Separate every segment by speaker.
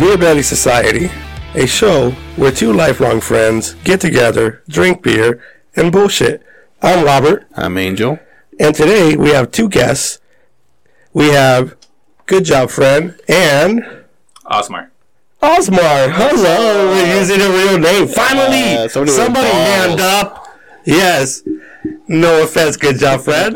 Speaker 1: Beer Belly Society, a show where two lifelong friends get together, drink beer, and bullshit. I'm Robert.
Speaker 2: I'm Angel.
Speaker 1: And today we have two guests. We have Good Job Friend and...
Speaker 3: Osmar.
Speaker 1: Hello. We're using a real name. Finally, somebody manned up. Yes. No offense, Good Job Friend.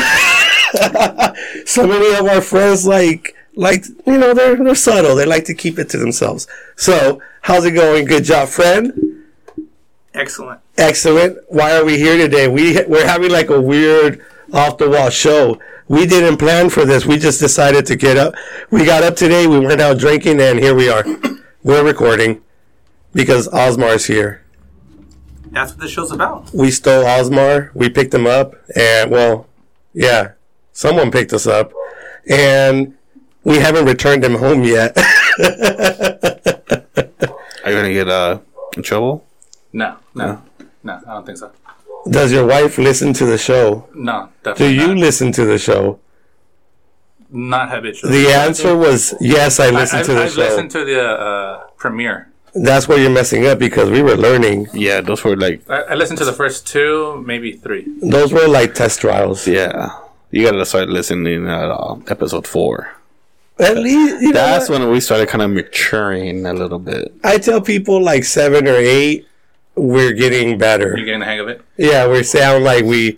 Speaker 1: So many of our friends like they're subtle. They like to keep it to themselves. So, how's it going, Good Job Friend?
Speaker 3: Excellent.
Speaker 1: Why are we here today? We're having like a weird off the wall show. We didn't plan for this. We just decided to get up. We got up today. We went out drinking, and here we are. We're recording because Osmar's here.
Speaker 3: That's what this show's about.
Speaker 1: We stole Osmar. We picked him up, and someone picked us up, and we haven't returned him home yet.
Speaker 2: Are you gonna get in trouble?
Speaker 3: No, I don't think so.
Speaker 1: Does your wife listen to the show?
Speaker 3: No, definitely
Speaker 1: Do you listen to the show?
Speaker 3: Not habitually.
Speaker 1: The answer was yes, I listened to the show.
Speaker 3: I've listened to the premiere.
Speaker 1: That's where you're messing up because we were learning.
Speaker 2: Yeah, those were like...
Speaker 3: I listened to the first two, maybe three.
Speaker 1: Those were like test trials.
Speaker 2: Yeah. You gotta start listening at episode 4.
Speaker 1: At least,
Speaker 2: that's when we started kind of maturing a little bit.
Speaker 1: I tell people like 7 or 8, we're getting better.
Speaker 3: You're getting the hang of it?
Speaker 1: Yeah, we sound like we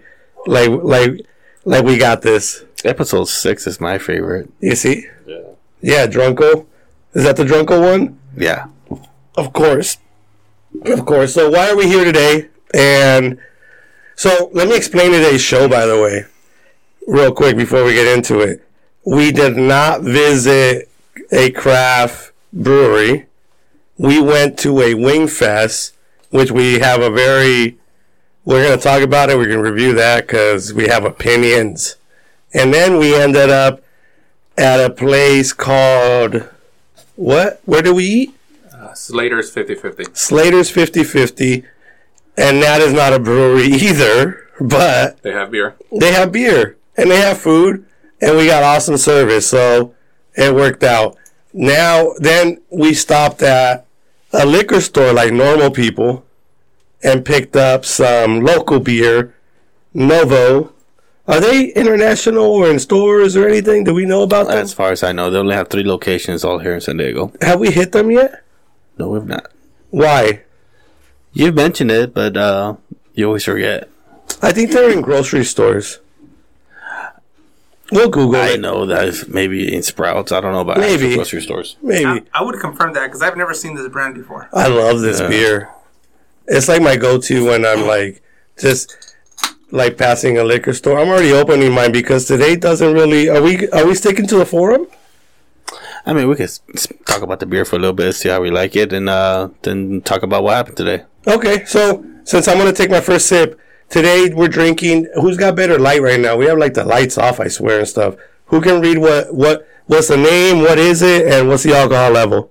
Speaker 1: got this.
Speaker 2: Episode 6 is my favorite.
Speaker 1: You see? Yeah, Drunko. Is that the Drunko one?
Speaker 2: Yeah.
Speaker 1: Of course. So why are we here today? And so let me explain today's show, by the way, real quick before we get into it. We did not visit a craft brewery. We went to a wing fest, which we have we're going to talk about it. We're going to review that because we have opinions. And then we ended up at a place called, what? Where do we eat?
Speaker 3: Slater's 50/50.
Speaker 1: Slater's 50/50. And that is not a brewery either, but...
Speaker 3: They have beer.
Speaker 1: They have beer. And they have food. And we got awesome service. So it worked out. Then we stopped at a liquor store like normal people and picked up some local beer, Novo. Are they international or in stores or anything? Do we know about them?
Speaker 2: As far as I know, they only have 3 locations all here in San Diego.
Speaker 1: Have we hit them yet?
Speaker 2: No, we've not.
Speaker 1: Why?
Speaker 2: You've mentioned it, but you always forget.
Speaker 1: I think they're in grocery stores. We'll Google it.
Speaker 2: I know that maybe in Sprouts. I don't know about actual grocery stores.
Speaker 1: Maybe.
Speaker 3: I would confirm that because I've never seen this brand before.
Speaker 1: I love this beer. It's like my go-to when I'm like just like passing a liquor store. I'm already opening mine because today doesn't really. Are we sticking to the forum?
Speaker 2: I mean, we could talk about the beer for a little bit, see how we like it, and then talk about what happened today.
Speaker 1: Okay, so since I'm going to take my first sip, today we're drinking... Who's got better light right now? We have like the lights off, I swear, and stuff. Who can read what's the name, what is it, and what's the alcohol level?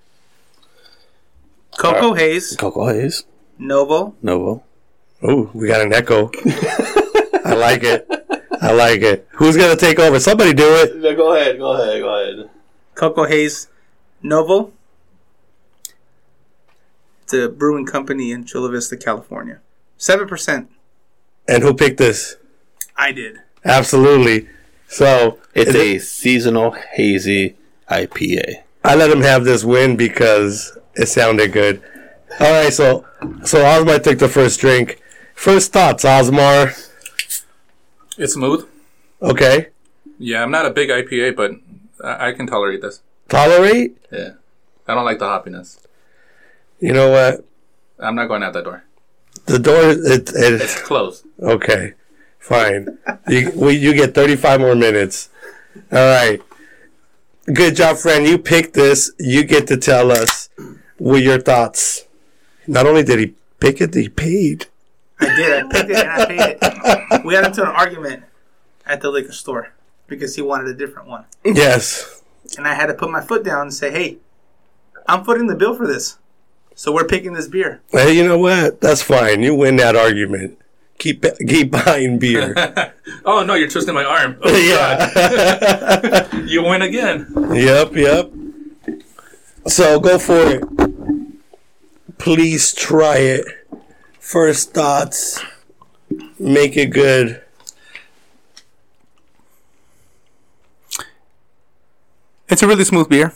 Speaker 3: Cocoa Haze.
Speaker 2: Cocoa Haze.
Speaker 3: Novo.
Speaker 1: Ooh, we got an echo. I like it. Who's going to take over? Somebody do it.
Speaker 2: Yeah, go ahead.
Speaker 3: Cocoa Haze Novo. It's a brewing company in Chula Vista, California. 7%.
Speaker 1: And who picked this?
Speaker 3: I did.
Speaker 1: Absolutely. So
Speaker 2: it's a seasonal hazy IPA.
Speaker 1: I let him have this win because it sounded good. All right, so Osmar took the first drink. First thoughts, Osmar.
Speaker 3: It's smooth.
Speaker 1: Okay.
Speaker 3: Yeah, I'm not a big IPA, but I can tolerate this.
Speaker 1: Tolerate?
Speaker 3: Yeah. I don't like the hoppiness.
Speaker 1: You know what?
Speaker 3: I'm not going out that door.
Speaker 1: The door,
Speaker 3: it's closed.
Speaker 1: Okay, fine. You get 35 more minutes. All right. Good job, friend. You picked this. You get to tell us what your thoughts. Not only did he pick it, he paid.
Speaker 4: I did. I picked it and I paid it. We got into an argument at the liquor store because he wanted a different one.
Speaker 1: Yes.
Speaker 4: And I had to put my foot down and say, hey, I'm footing the bill for this. So we're picking this beer.
Speaker 1: Hey, you know what? That's fine. You win that argument. Keep buying beer.
Speaker 3: Oh, no, you're twisting my arm. Oh,
Speaker 1: yeah.
Speaker 3: God. You win again.
Speaker 1: Yep. So go for it. Please try it. First thoughts. Make it good.
Speaker 4: It's a really smooth beer.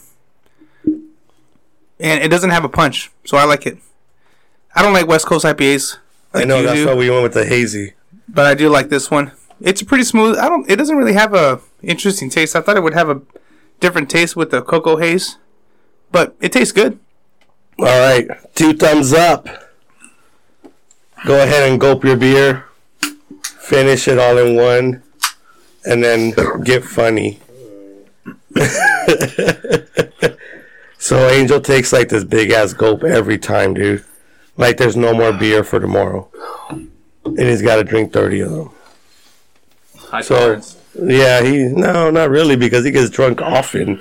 Speaker 4: And it doesn't have a punch, so I like it. I don't like West Coast IPAs.
Speaker 1: I know, that's why we went with the hazy.
Speaker 4: But I do like this one. It's pretty smooth. It doesn't really have a interesting taste. I thought it would have a different taste with the cocoa haze. But it tastes good.
Speaker 1: All right. 2 thumbs up. Go ahead and gulp your beer. Finish it all in one. And then get funny. So Angel takes like this big ass gulp every time, dude. Like there's no more beer for tomorrow. And he's got to drink 30 of them.
Speaker 5: High
Speaker 1: So,
Speaker 5: tolerance.
Speaker 1: yeah, no, not really, because he gets drunk often.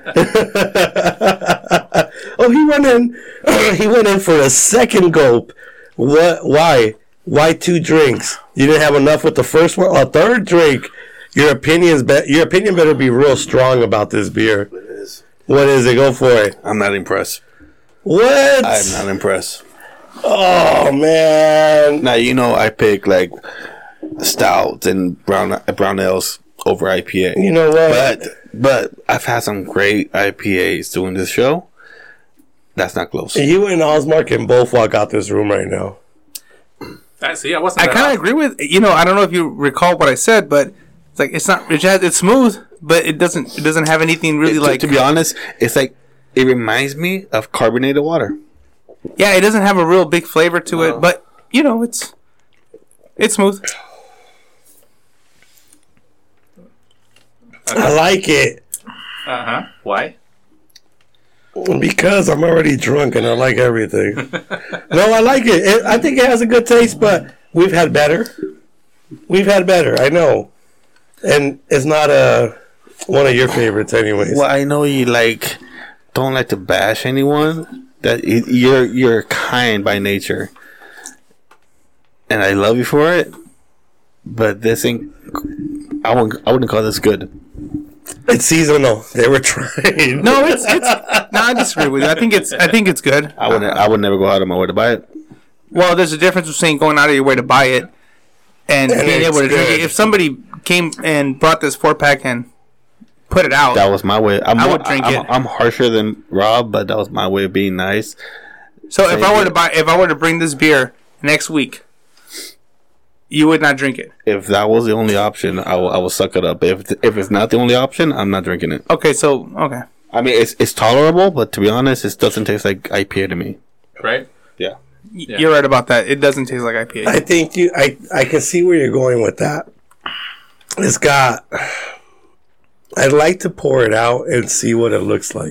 Speaker 1: Oh, he went in for a second gulp. What? Why? Why 2 drinks? You didn't have enough with the first one? A third drink. Your opinion better be real strong about this beer.
Speaker 2: It is.
Speaker 1: What is it? Go for it.
Speaker 2: I'm not impressed.
Speaker 1: What?
Speaker 2: I'm not impressed.
Speaker 1: Oh, man.
Speaker 2: Now, I pick like stouts and brown ales over IPA.
Speaker 1: You know what?
Speaker 2: But I've had some great IPAs doing this show. That's not close.
Speaker 1: You and Osmar can both walk out this room right now.
Speaker 5: I see. I wasn't.
Speaker 4: I kind of agree with I don't know if you recall what I said, but it's like it's smooth, but it doesn't have anything really like.
Speaker 2: To be honest, it's like it reminds me of carbonated water.
Speaker 4: Yeah, it doesn't have a real big flavor to it, but it's smooth.
Speaker 1: I like it.
Speaker 5: Why?
Speaker 1: Because I'm already drunk and I like everything. No, I like it. I think it has a good taste, but we've had better. I know. And it's not one of your favorites anyways.
Speaker 2: Well, I know you don't like to bash anyone. That you're kind by nature, and I love you for it. But this ain't. I wouldn't call this good.
Speaker 1: It's seasonal. They were trying.
Speaker 4: No, it's. No, I disagree with you. I think it's good.
Speaker 2: I would never go out of my way to buy it.
Speaker 4: Well, there's a difference between going out of your way to buy it and being able to drink it. If somebody came and brought this 4-pack and put it out,
Speaker 2: That was my way. I
Speaker 4: would drink it.
Speaker 2: I'm harsher than Rob, but that was my way of being nice.
Speaker 4: So if I were to bring this beer next week, you would not drink it.
Speaker 2: If that was the only option, I will suck it up. If it's not the only option, I'm not drinking it.
Speaker 4: Okay.
Speaker 2: I mean, it's tolerable, but to be honest, it doesn't taste like IPA to me.
Speaker 5: Right?
Speaker 2: Yeah.
Speaker 4: You're right about that. It doesn't taste like IPA.
Speaker 1: I think I can see where you're going with that. It's got. I'd like to pour it out and see what it looks like.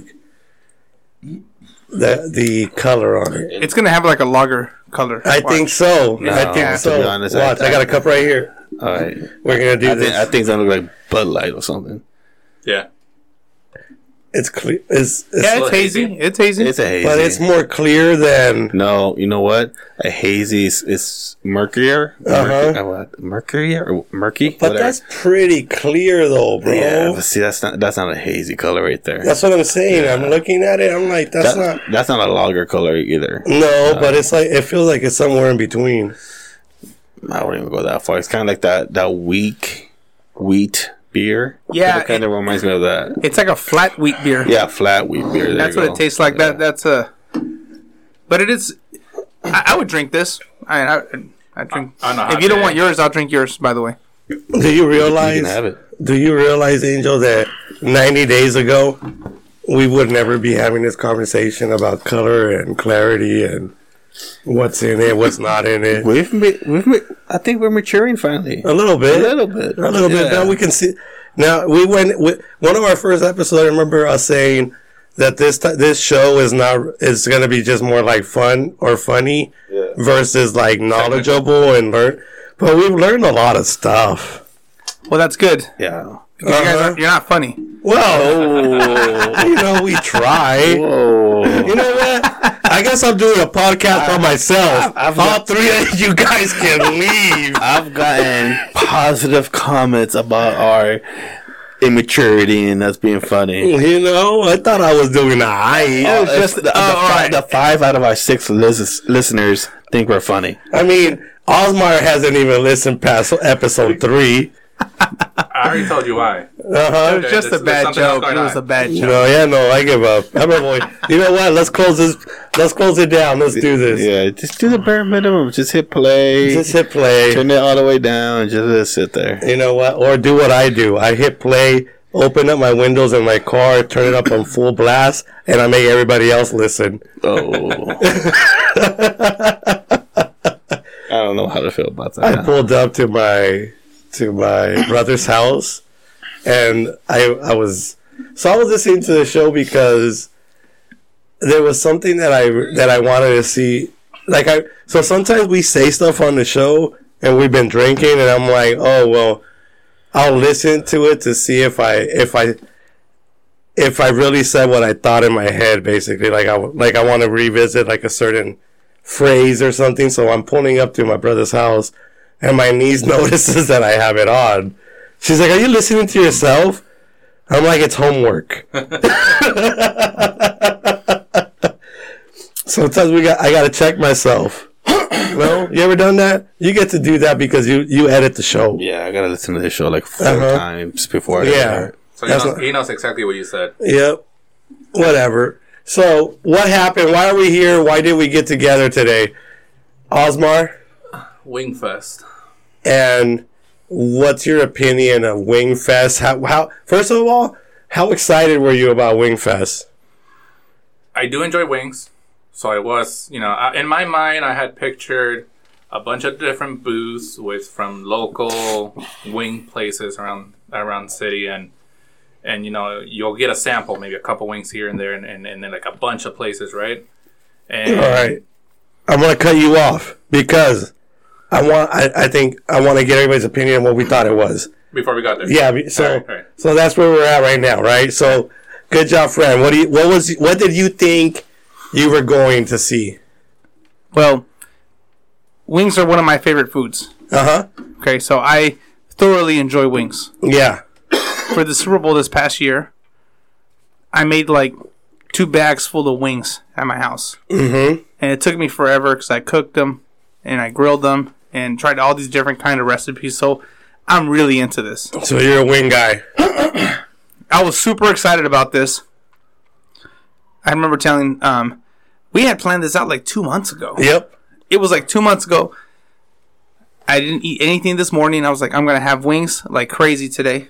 Speaker 1: The color on it.
Speaker 4: It's gonna have like a lager color.
Speaker 1: I think so.
Speaker 2: No,
Speaker 1: I think
Speaker 2: to
Speaker 1: so.
Speaker 2: be honest,
Speaker 1: Watch, I got a cup right here.
Speaker 2: All right.
Speaker 1: We're gonna do this.
Speaker 2: I think it's gonna look like Bud Light or something.
Speaker 5: Yeah.
Speaker 1: It's clear.
Speaker 4: It's hazy. It's hazy.
Speaker 2: It's a hazy,
Speaker 1: But it's more clear than.
Speaker 2: No, you know what? A hazy is murkier. Murkier or murky?
Speaker 1: But
Speaker 2: Whatever.
Speaker 1: that's pretty clear, though, bro.
Speaker 2: Yeah, but see, that's not a hazy color right there.
Speaker 1: That's what I'm saying.
Speaker 2: Yeah.
Speaker 1: I'm looking at it. I'm like, that's
Speaker 2: not a lager color either.
Speaker 1: No, but it's like it feels like it's somewhere in between.
Speaker 2: I wouldn't even go that far. It's kind of like that weak wheat beer.
Speaker 4: Yeah,
Speaker 2: it kind of reminds me of that.
Speaker 4: It's like a flat wheat beer.
Speaker 2: Yeah, flat wheat beer.
Speaker 4: That's what it tastes like.
Speaker 2: Yeah.
Speaker 4: That's a. But it is. I would drink this. I drink. If you don't want yours, I'll drink yours. By the way.
Speaker 1: Do you realize?
Speaker 2: You can have it.
Speaker 1: Do you realize, Angel, that 90 days ago we would never be having this conversation about color and clarity and what's in it, what's not in it.
Speaker 2: I think we're maturing finally.
Speaker 1: A little bit.
Speaker 2: Yeah.
Speaker 1: Now we can see. Now we went with one of our first episodes. I remember us saying that this show is going to be just more like fun or funny versus like knowledgeable and learn. But we've learned a lot of stuff.
Speaker 4: Well, that's good.
Speaker 2: Yeah.
Speaker 4: You guys you're not funny.
Speaker 1: Well, we try.
Speaker 2: Whoa.
Speaker 1: You know what? I guess I'm doing a podcast by myself. All 3 of you guys can leave.
Speaker 2: I've gotten positive comments about immaturity and us being funny.
Speaker 1: You know, I thought I was doing alright.
Speaker 2: The 5 out of our 6 listeners think we're funny.
Speaker 1: I mean, Osmar hasn't even listened past episode 3.
Speaker 5: I already told you why.
Speaker 4: It was
Speaker 5: Okay,
Speaker 4: just a
Speaker 5: there's
Speaker 4: bad
Speaker 5: something else
Speaker 4: joke.
Speaker 5: going
Speaker 4: It was
Speaker 5: on.
Speaker 4: a bad joke.
Speaker 1: No, yeah, no, I give up. I'm a boy. You know what? Let's close this. Let's close it down. Let's do this.
Speaker 2: Yeah, just do the bare minimum. Just hit play.
Speaker 1: Just hit play.
Speaker 2: Turn it all the way down and just sit there.
Speaker 1: You know what? Or do what I do. I hit play, open up my windows in my car, turn it up on full blast, and I make everybody else listen.
Speaker 2: Oh. I don't know how to feel about that.
Speaker 1: I pulled up to my brother's house, and I was listening to the show because there was something that I wanted to see. So sometimes we say stuff on the show, and we've been drinking, and I'm like, oh well, I'll listen to it to see if I really said what I thought in my head, basically. Like I want to revisit like a certain phrase or something. So I'm pulling up to my brother's house, and my niece notices that I have it on. She's like, "Are you listening to yourself?" I'm like, "It's homework." Sometimes I gotta check myself. No, you ever done that? You get to do that because you edit the show.
Speaker 2: Yeah, I gotta listen to this show like 4 times before I
Speaker 1: Yeah.
Speaker 2: start.
Speaker 5: So he knows exactly what you said.
Speaker 1: Yep. Whatever. So, what happened? Why are we here? Why did we get together today? Osmar?
Speaker 5: Wingfest.
Speaker 1: And what's your opinion of Wingfest? How first of all, how excited were you about Wingfest?
Speaker 5: I do enjoy wings. So I was, in my mind, I had pictured a bunch of different booths from local wing places around the city, and you'll get a sample, maybe a couple wings here and there, and then like a bunch of places, right? And
Speaker 1: All right. I'm going to cut you off because I think I want to get everybody's opinion on what we thought it was.
Speaker 5: before we got there.
Speaker 1: Yeah, so
Speaker 5: All right.
Speaker 1: so that's where we're at right now, right? So good job, friend. What did you think you were going to see?
Speaker 4: Well, wings are one of my favorite foods.
Speaker 1: Uh-huh.
Speaker 4: Okay, so I thoroughly enjoy wings.
Speaker 1: Yeah.
Speaker 4: For the Super Bowl this past year, I made like 2 bags full of wings at my house.
Speaker 1: Mm-hmm.
Speaker 4: And it took me forever because I cooked them and I grilled them and tried all these different kind of recipes. So I'm really into this.
Speaker 1: So you're a wing guy.
Speaker 4: I was super excited about this. I remember telling, we had planned this out like 2 months ago.
Speaker 1: Yep.
Speaker 4: It was like 2 months ago. I didn't eat anything this morning. I was like, I'm going to have wings like crazy today.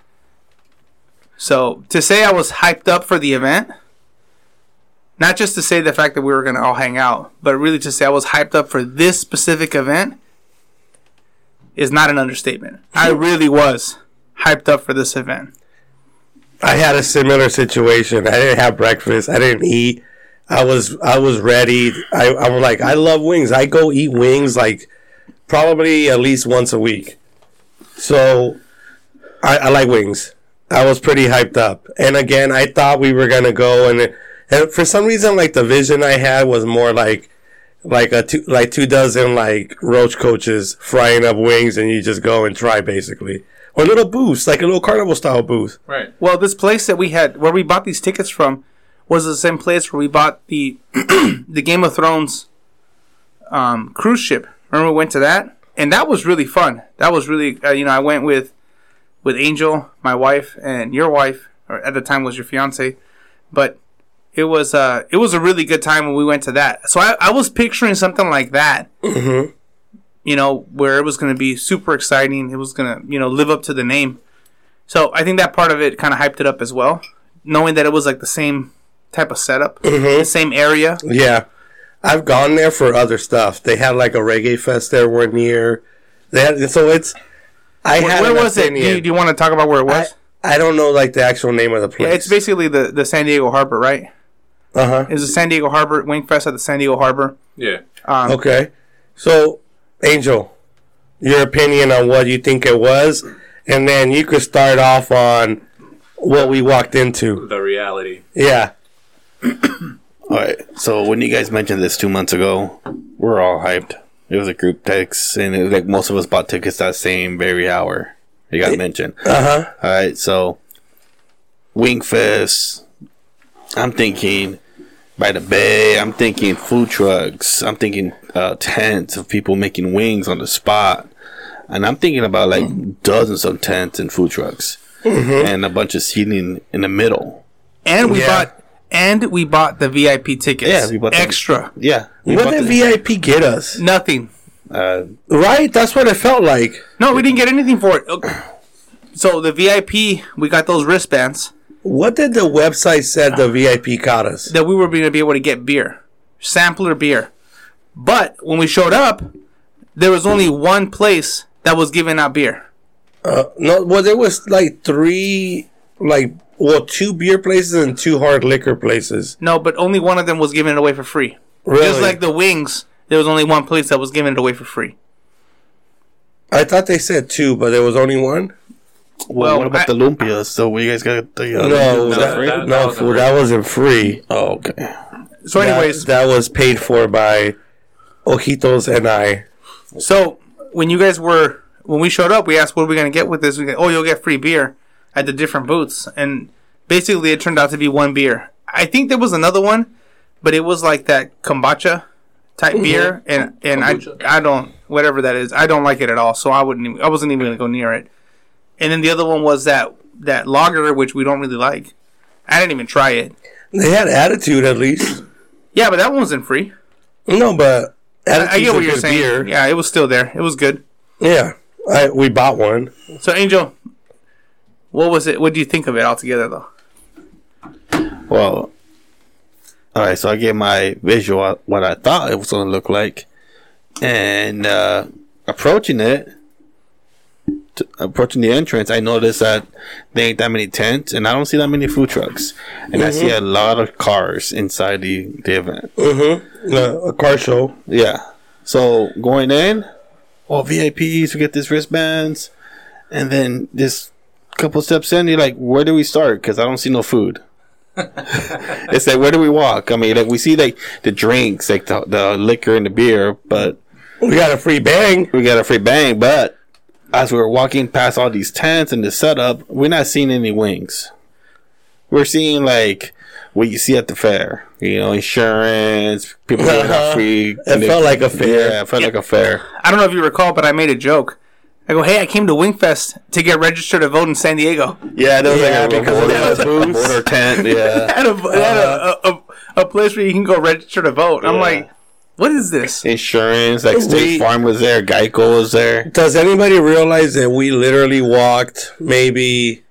Speaker 4: So to say I was hyped up for the event, not just to say the fact that we were going to all hang out, but really to say I was hyped up for this specific event is not an understatement. I really was hyped up for this event.
Speaker 1: I had a similar situation. I didn't have breakfast. I didn't eat. I was ready. I was like, I love wings. I go eat wings like probably at least once a week. So I like wings. I was pretty hyped up. And again, I thought we were gonna go and for some reason, like the vision I had was more like 2 dozen like roach coaches frying up wings, and you just go and try basically, or little booths, like a little carnival style booth.
Speaker 5: Right.
Speaker 4: Well, this place that we had, where we bought these tickets from, was the same place where we bought the the Game of Thrones cruise ship. Remember we went to that? And that was really fun. That was really, I went with Angel, my wife, and your wife, or at the time was your fiance. But it was a really good time when we went to that. So I was picturing something like that.
Speaker 1: Mm-hmm.
Speaker 4: Where it was going to be super exciting. It was going to, live up to the name. So I think that part of it kind of hyped it up as well. Knowing that it was like the same type of setup, the same area.
Speaker 1: Yeah. I've gone there for other stuff. They had like a reggae fest there one year. Where was it? Do you want to talk about where it was? I don't know like the actual name of the place.
Speaker 4: Yeah, it's basically the San Diego Harbor, right?
Speaker 1: Uh-huh.
Speaker 4: It's the San Diego Harbor, Wingfest at the San Diego Harbor.
Speaker 5: Yeah.
Speaker 1: Okay. So, Angel, your opinion on what you think it was, and then you could start off on what we walked into.
Speaker 5: The reality.
Speaker 1: Yeah.
Speaker 2: All right. So when you guys mentioned this 2 months ago, we're all hyped. It was a group text, and it was like most of us bought tickets that same very hour. You got mentioned.
Speaker 1: Uh-huh.
Speaker 2: All right, so Wingfest. I'm thinking by the bay. I'm thinking food trucks. I'm thinking tents of people making wings on the spot. And I'm thinking about like dozens of tents and food trucks. And a bunch of seating in the middle.
Speaker 4: And we bought the VIP tickets.
Speaker 2: Yeah, we bought them.
Speaker 4: extra.
Speaker 2: Yeah.
Speaker 1: What did VIP get us?
Speaker 4: Nothing.
Speaker 1: Right? That's what it felt like.
Speaker 4: No, we didn't get anything for it. Okay. So the VIP, we got those wristbands
Speaker 1: What did the website said the VIP got us?
Speaker 4: that we were going to be able to get beer, sampler beer. But when we showed up, there was only one place that was giving out beer.
Speaker 1: No, well, there was like two beer places and 2 hard liquor places.
Speaker 4: No, but only one of them was giving it away for free.
Speaker 1: Really?
Speaker 4: Just like the wings, there was only one place that was giving it away for free.
Speaker 1: I thought they said 2, but there was only one.
Speaker 2: Well, what about the lumpias? So we guys got the
Speaker 1: No, that wasn't free.
Speaker 2: Oh, okay.
Speaker 4: So anyways,
Speaker 1: that was paid for by Ojitos and I.
Speaker 4: so when we showed up, we asked, what are we going to get with this? We go, you'll get free beer at the different booths. And basically it turned out to be one beer. I think there was another one, but it was like that kombucha type beer. And I don't, whatever that is, I don't like it at all. So I wasn't even going to go near it. And then the other one was that lager, which we don't really like. I didn't even try it.
Speaker 1: They had Attitude at least.
Speaker 4: Yeah, but that one wasn't free.
Speaker 1: No, but
Speaker 4: I get what you're saying.
Speaker 1: Beer.
Speaker 4: Yeah, it was still there. It was good.
Speaker 1: Yeah, we bought one.
Speaker 4: So Angel, what was it? What do you think of it altogether, though?
Speaker 2: Well, all right. So I gave my visual what I thought it was going to look like, and approaching the entrance, I noticed that there ain't that many tents, and I don't see that many food trucks, and I see a lot of cars inside the event.
Speaker 1: A car show.
Speaker 2: Yeah. So going in, all VIPs, we get these wristbands, and then this couple steps in, you're like, where do we start? Because I don't see no food. It's like, where do we walk? I mean, like, we see like the drinks, like the liquor and the beer, but
Speaker 1: we got a free bang.
Speaker 2: But as we were walking past all these tents and the setup, we're not seeing any wings. We're seeing like what you see at the fair, insurance, people getting out free.
Speaker 1: It felt like a fair.
Speaker 2: Yeah, it felt like a fair.
Speaker 4: I don't know if you recall, but I made a joke. I go, hey, I came to Wingfest to get registered to vote in San Diego.
Speaker 2: Yeah, there was
Speaker 1: because of the
Speaker 2: border tent. Yeah,
Speaker 4: They had a place where you can go register to vote. I'm like, what is this?
Speaker 2: insurance, like State Farm was there, Geico was there.
Speaker 1: Does anybody realize that we literally walked maybe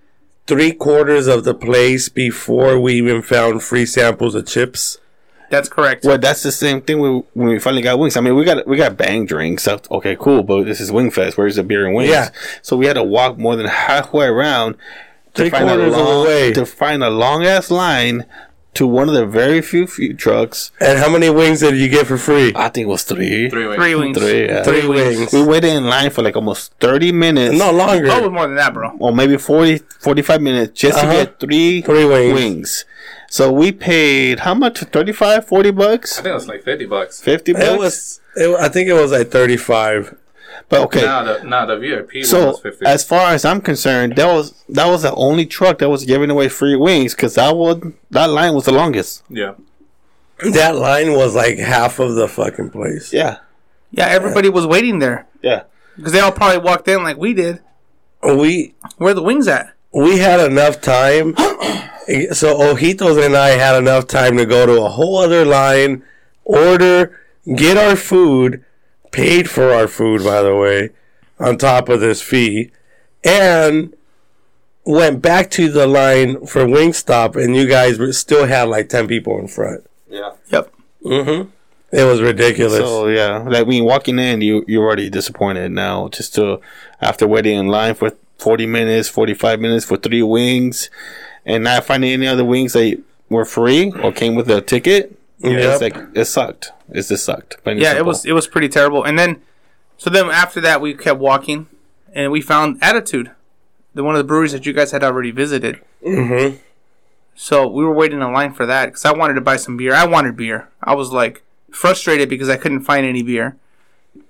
Speaker 1: 3/4 of the place before we even found free samples of chips?
Speaker 4: That's correct.
Speaker 2: Well, that's the same thing when we finally got wings. I mean, we got bang drinks. So, okay, cool, but this is Wingfest. Where's the beer and wings?
Speaker 1: Yeah.
Speaker 2: So we had to walk more than halfway around to
Speaker 1: 3/4 of the way
Speaker 2: to find a long ass line to one of the very few food trucks.
Speaker 1: And how many wings did you get for free?
Speaker 2: I think it was 3.
Speaker 5: 3 weeks.
Speaker 4: 3 wings.
Speaker 2: 3, yeah.
Speaker 1: 3 wings.
Speaker 2: We waited in line for like almost 30 minutes.
Speaker 1: No longer.
Speaker 4: Oh, it was more than that, bro.
Speaker 2: Or maybe 45 minutes just to get 3
Speaker 1: wings.
Speaker 2: So we paid how much? 35, 40 bucks?
Speaker 5: I think it was like $50.
Speaker 2: 50 bucks?
Speaker 1: I think it was like 35.
Speaker 2: But okay.
Speaker 5: The VIP one
Speaker 2: So
Speaker 5: was 50.
Speaker 2: as far as I'm concerned, that was the only truck that was giving away free wings because that line was the longest.
Speaker 5: Yeah.
Speaker 1: That line was like half of the fucking place.
Speaker 2: Yeah.
Speaker 4: Yeah, everybody was waiting there.
Speaker 2: Yeah.
Speaker 4: Because they all probably walked in like we did.
Speaker 1: We
Speaker 4: Where are the wings at?
Speaker 1: had enough time. So Ojitos and I had enough time to go to a whole other line, order, get our food, paid for our food, by the way, on top of this fee, and went back to the line for Wingstop, and you guys still had like 10 people in front.
Speaker 2: Yeah.
Speaker 4: Yep.
Speaker 1: It was ridiculous.
Speaker 2: So yeah, like when walking in, you're already disappointed now. Just after waiting in line for 40 minutes, 45 minutes for 3 wings, and not finding any other wings that were free or came with a ticket. Yeah, it's like it sucked. It just sucked.
Speaker 4: Yeah, it was pretty terrible. And then after that, we kept walking, and we found Attitude, one of the breweries that you guys had already visited.
Speaker 1: Mm-hmm.
Speaker 4: So we were waiting in line for that because I wanted to buy some beer. I wanted beer. I was like frustrated because I couldn't find any beer.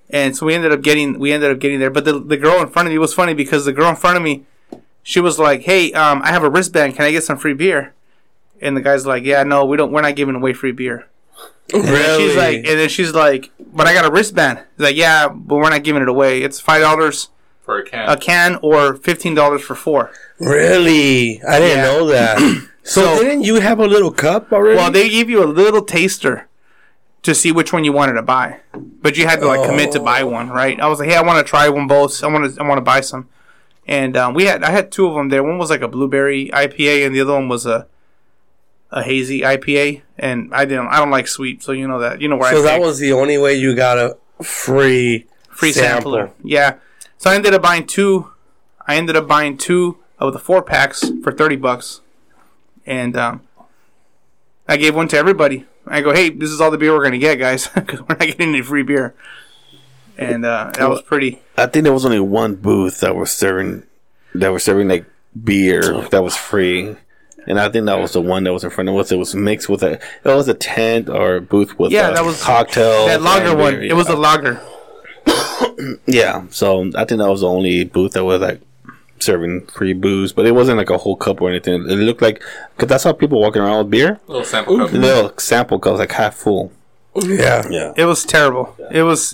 Speaker 4: And so we ended up getting there. But the girl in front of me, was funny because the girl in front of me, she was like, "Hey, I have a wristband. Can I get some free beer?" And the guy's like, "Yeah, no, we're not giving away free beer."
Speaker 1: Really?
Speaker 4: And then she's like, "But I got a wristband." He's like, "Yeah, but we're not giving it away. It's $5
Speaker 5: For a can.
Speaker 4: a can or $15 for 4."
Speaker 1: Really? I didn't know that. So didn't you have a little cup already?
Speaker 4: Well, they give you a little taster to see which one you wanted to buy, but you had to like commit to buy one, right? I was like, "Hey, I want to try one both. I want to buy some." And I had 2 of them there. One was like a blueberry IPA, and the other one was a hazy IPA. And I don't like sweet, so you know that. You know where
Speaker 1: so
Speaker 4: I
Speaker 1: that was the only way you got a free
Speaker 4: sampler. Yeah. So I ended up buying 2. I ended up buying 2 of the 4 packs for $30, and I gave one to everybody. I go, "Hey, this is all the beer we're gonna get, guys, because we're not getting any free beer." And that was pretty.
Speaker 2: I think there was only one booth that was serving like beer that was free, and I think that was the one that was in front of us. It was mixed with it was a tent or a booth with
Speaker 4: that was
Speaker 2: cocktails.
Speaker 4: That lager one.
Speaker 2: Beer,
Speaker 4: It was a lager.
Speaker 2: Yeah, so I think that was the only booth that was like serving free booze, but it wasn't like a whole cup or anything. It looked like, because that's how people walking around with beer.
Speaker 5: Little sample cup.
Speaker 2: Little sample cups, like half full.
Speaker 1: Yeah.
Speaker 4: It was terrible. It was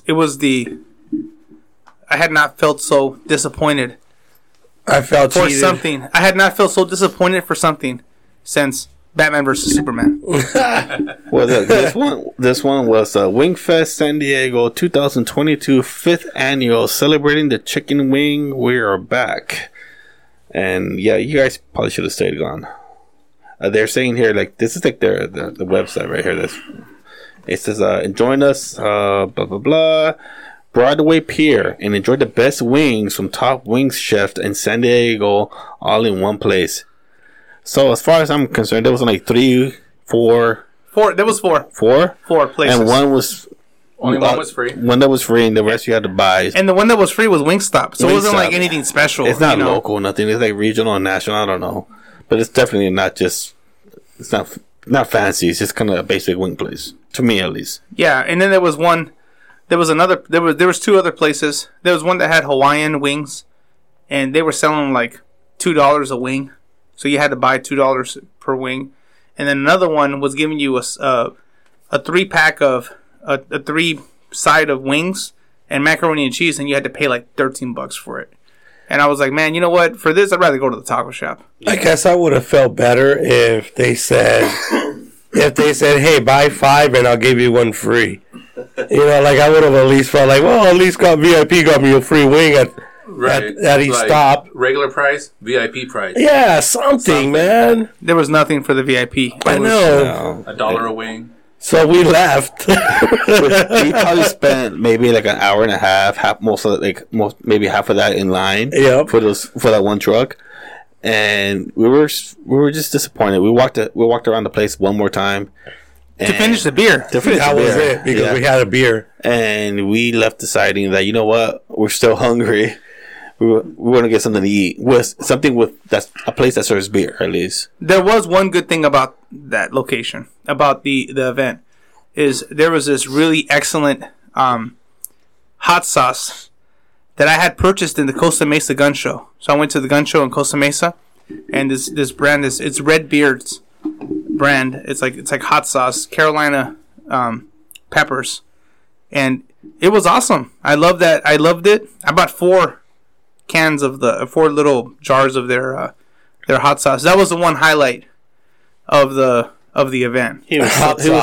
Speaker 4: I had not felt so disappointed
Speaker 1: I felt
Speaker 4: for
Speaker 1: cheated.
Speaker 4: something. I had not felt so disappointed for something since Batman vs Superman.
Speaker 2: Well, this one was Wingfest San Diego 2022 5th annual, celebrating the chicken wing. We are back, and yeah, you guys probably should have stayed gone. They're saying here, like, this is like the website right here. It says, "Join us, blah blah blah, Broadway Pier, and enjoy the best wings from top wings chefs in San Diego, all in one place." So as far as I'm concerned, there was like 3, 4.
Speaker 4: 4. There was 4.
Speaker 2: 4?
Speaker 4: 4 places.
Speaker 2: And one was
Speaker 5: Only one was free.
Speaker 2: One that was free, and the rest you had to buy.
Speaker 4: And the one that was free was Wingstop. So it wasn't
Speaker 2: Wingstop.
Speaker 4: like anything special.
Speaker 2: It's not
Speaker 4: you know?
Speaker 2: local, nothing. It's like regional and national. I don't know, but it's definitely not just. It's not fancy. It's just kind of a basic wing place, to me at least.
Speaker 4: Yeah, and then there was one. There was another. There was 2 other places. There was one that had Hawaiian wings, and they were selling like $2 a wing. So you had to buy $2 per wing. And then another one was giving you a 3-pack of a 3-side of wings and macaroni and cheese, and you had to pay like $13 for it. And I was like, man, you know what? For this, I'd rather go to the taco shop.
Speaker 1: I guess I would have felt better if they said, "Hey, buy 5 and I'll give you 1 free." You know, like I would have at least felt like, well, at least VIP got me a free wing at each
Speaker 5: Like,
Speaker 1: stop.
Speaker 5: Regular price, VIP price.
Speaker 1: Yeah, something, man.
Speaker 4: There was nothing for the VIP.
Speaker 1: I know.
Speaker 5: $1 a wing.
Speaker 1: So we left.
Speaker 2: We probably spent maybe like an hour and a half, maybe half of that in line.
Speaker 1: Yep.
Speaker 2: For that one truck, and we were just disappointed. We walked around the place one more time
Speaker 4: To finish the beer.
Speaker 1: That was it because we had a beer.
Speaker 2: And we left deciding that, you know what, we're still hungry. We're going to get something to eat. That's a place that serves beer, at least.
Speaker 4: There was one good thing about that location, about the event, is there was this really excellent hot sauce that I had purchased in the Costa Mesa Gun Show. So I went to the gun show in Costa Mesa, and this brand it's Red Beard's brand. It's like hot sauce, Carolina peppers, and it was awesome. I loved that. I loved it. I bought 4 cans of 4 little jars of their hot sauce. That was the one highlight of the event.
Speaker 2: He was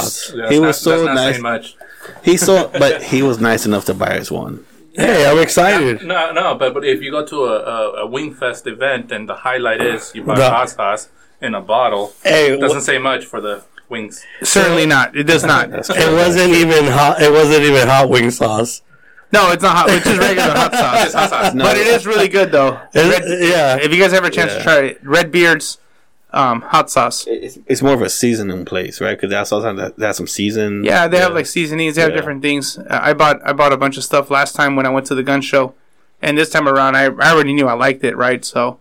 Speaker 2: so nice.
Speaker 5: Much.
Speaker 2: But he was nice enough to buy us one.
Speaker 1: Hey, I'm excited.
Speaker 5: No, but if you go to a Wingfest event and the highlight is you buy hot sauce in a bottle,
Speaker 1: Hey,
Speaker 5: it doesn't say much for the wings.
Speaker 4: Certainly not. It does not.
Speaker 1: It wasn't even hot. It wasn't even hot wing sauce.
Speaker 4: No, it's not hot. It's just regular hot sauce.
Speaker 5: It's hot sauce.
Speaker 2: No.
Speaker 4: But it is really good, though.
Speaker 1: Yeah.
Speaker 4: If you guys have a chance to try it, Red Beard's hot sauce.
Speaker 2: It's more of a seasoning place, right? Because that's also that has some season.
Speaker 4: Yeah, they have like seasonings. They have different things. I bought a bunch of stuff last time when I went to the gun show, and this time around I already knew I liked it, right? So,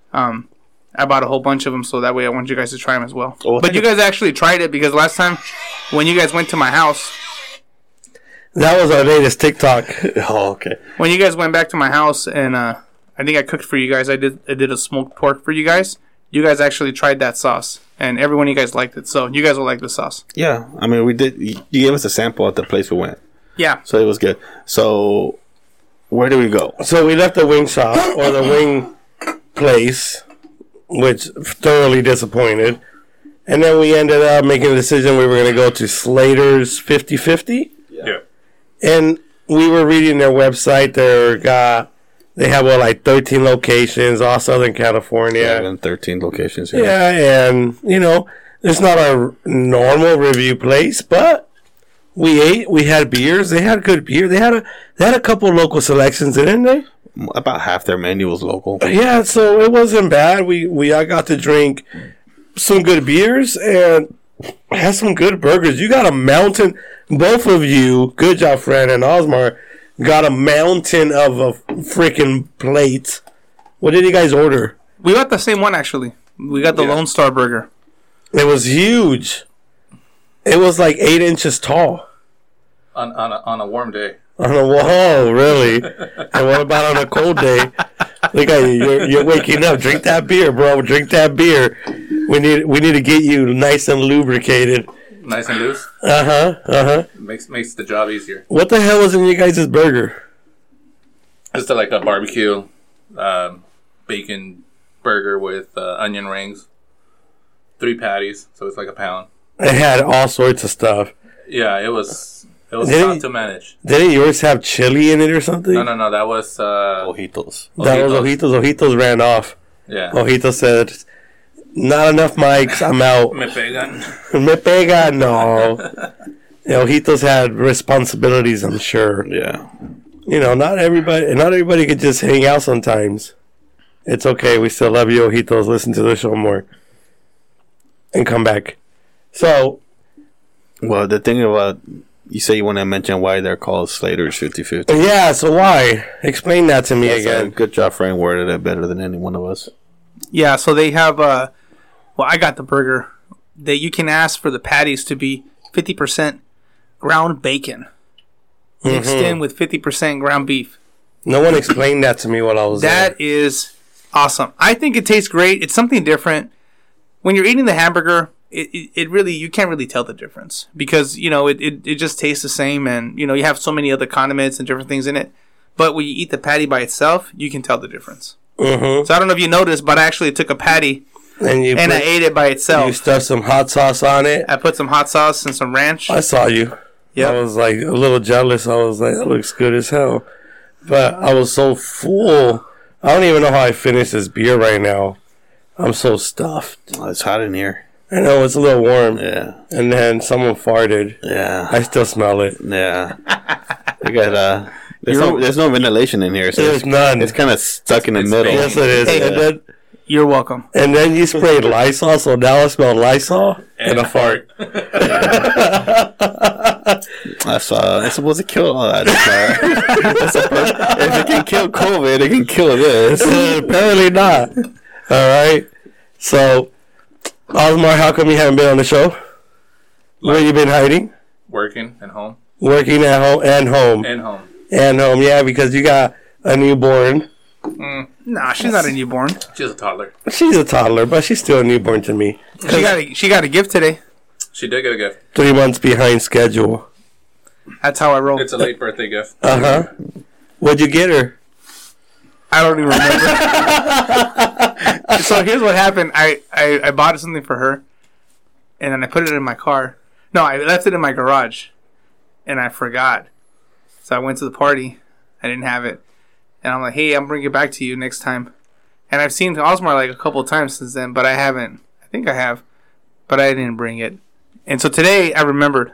Speaker 4: I bought a whole bunch of them so that way I want you guys to try them as well.
Speaker 2: Oh,
Speaker 4: but you guys actually tried it because last time when you guys went to my house,
Speaker 1: That was our latest TikTok.
Speaker 2: Oh, okay.
Speaker 4: When you guys went back to my house and I think I cooked for you guys. I did a smoked pork for you guys. You guys actually tried that sauce, and every one of you guys liked it. So you guys will like the sauce.
Speaker 2: Yeah, I mean, we did. You gave us a sample at the place we went,
Speaker 4: Yeah.
Speaker 2: so it was good. So, where do we go?
Speaker 1: So we left the wing shop or the wing place, which thoroughly disappointed. And then we ended up making a decision we were going to go to Slater's 50/50.
Speaker 5: Yeah.
Speaker 1: And we were reading their website. They have, 13 locations, all Southern California.
Speaker 2: Yeah, in 13 locations. Yeah.
Speaker 1: Yeah, and, it's not a normal review place, but we ate. We had beers. They had good beer. They had a couple local selections, didn't they?
Speaker 2: About half their menu was local.
Speaker 1: Yeah, so it wasn't bad. I got to drink some good beers and had some good burgers. You got a mountain. Both of you, good job, Fred and Osmar, got a mountain of a freaking plate. What did you guys order?
Speaker 4: We got the same one, actually. We got the Lone Star Burger.
Speaker 1: It was huge. It was like 8 inches tall.
Speaker 5: On a warm day.
Speaker 1: On a wall, really? And what about on a cold day? Look at you. You're waking up. Drink that beer, bro. Drink that beer. We need to get you nice and lubricated.
Speaker 5: Nice and loose. Makes the job easier.
Speaker 1: What the hell was in you guys' burger?
Speaker 5: Just like a barbecue, bacon burger with onion rings, 3 patties, so it's like a pound.
Speaker 1: It had all sorts of stuff.
Speaker 5: Yeah, it was
Speaker 1: Didn't
Speaker 5: tough to manage.
Speaker 1: Didn't yours have chili in it or something?
Speaker 5: No, that was
Speaker 2: Ojitos.
Speaker 1: That was Ojitos. Ojitos ran off.
Speaker 5: yeah.
Speaker 1: Ojito said, "Not enough mics. I'm out."
Speaker 5: Me pegan.
Speaker 1: Me pega, no. Ojitos had responsibilities, I'm sure.
Speaker 2: Yeah.
Speaker 1: Not everybody could just hang out sometimes. It's okay. We still love you, Ojitos. Listen to the show more. And come back. So,
Speaker 2: Well, the thing about, you say you want to mention why they're called Slater's 50/50.
Speaker 1: yeah, so why? Explain that to me again.
Speaker 2: Good job, Frank worded it better than any one of us.
Speaker 4: Yeah, so they have, I got the burger. You can ask for the patties to be 50% ground bacon mixed in with 50% ground beef.
Speaker 1: No one explained that to me while I was there.
Speaker 4: That is awesome. I think it tastes great. It's something different. When you're eating the hamburger, it really, you can't really tell the difference because, it just tastes the same and, you have so many other condiments and different things in it. But when you eat the patty by itself, you can tell the difference.
Speaker 1: Mm-hmm.
Speaker 4: So I don't know if you noticed, but I actually took a patty and I ate it by itself.
Speaker 1: You stuffed some hot sauce on it.
Speaker 4: I put some hot sauce and some ranch.
Speaker 1: I saw you.
Speaker 4: Yep.
Speaker 1: I was like a little jealous. I was like, that looks good as hell. But I was so full. I don't even know how I finished this beer right now. I'm so stuffed.
Speaker 2: Oh, it's hot in here.
Speaker 1: I know it's a little warm.
Speaker 2: Yeah.
Speaker 1: And then someone farted.
Speaker 2: Yeah.
Speaker 1: I still smell it.
Speaker 2: Yeah. We got, there's no ventilation in here. So
Speaker 1: There's none.
Speaker 2: It's kind of stuck in the middle.
Speaker 1: Yes, it is.
Speaker 4: Hey. You're welcome.
Speaker 1: And then you sprayed Lysol, so now I smell Lysol
Speaker 5: And a fart.
Speaker 2: That's it's supposed to kill all that. If it can kill COVID, it can kill this.
Speaker 1: Apparently not. All right. So, Osmar, how come you haven't been on the show? Where you been hiding?
Speaker 5: Working and home.
Speaker 1: Working at home and home.
Speaker 5: And home.
Speaker 1: And home, yeah, because you got a newborn.
Speaker 4: Nah, she's not a newborn.
Speaker 5: She's a toddler.
Speaker 1: She's a toddler, but she's still a newborn to me.
Speaker 4: She got a gift today.
Speaker 5: She did get a gift.
Speaker 1: 3 months behind schedule.
Speaker 4: That's how I roll.
Speaker 5: It's a late birthday gift.
Speaker 1: Uh-huh. What'd you get her?
Speaker 4: I don't even remember. So here's what happened. I bought something for her, and then I put it in my car. No, I left it in my garage, and I forgot. So I went to the party. I didn't have it. And I'm like, hey, I'm bringing it back to you next time. And I've seen Osmar like a couple of times since then, but I haven't. I think I have, but I didn't bring it. And so today I remembered.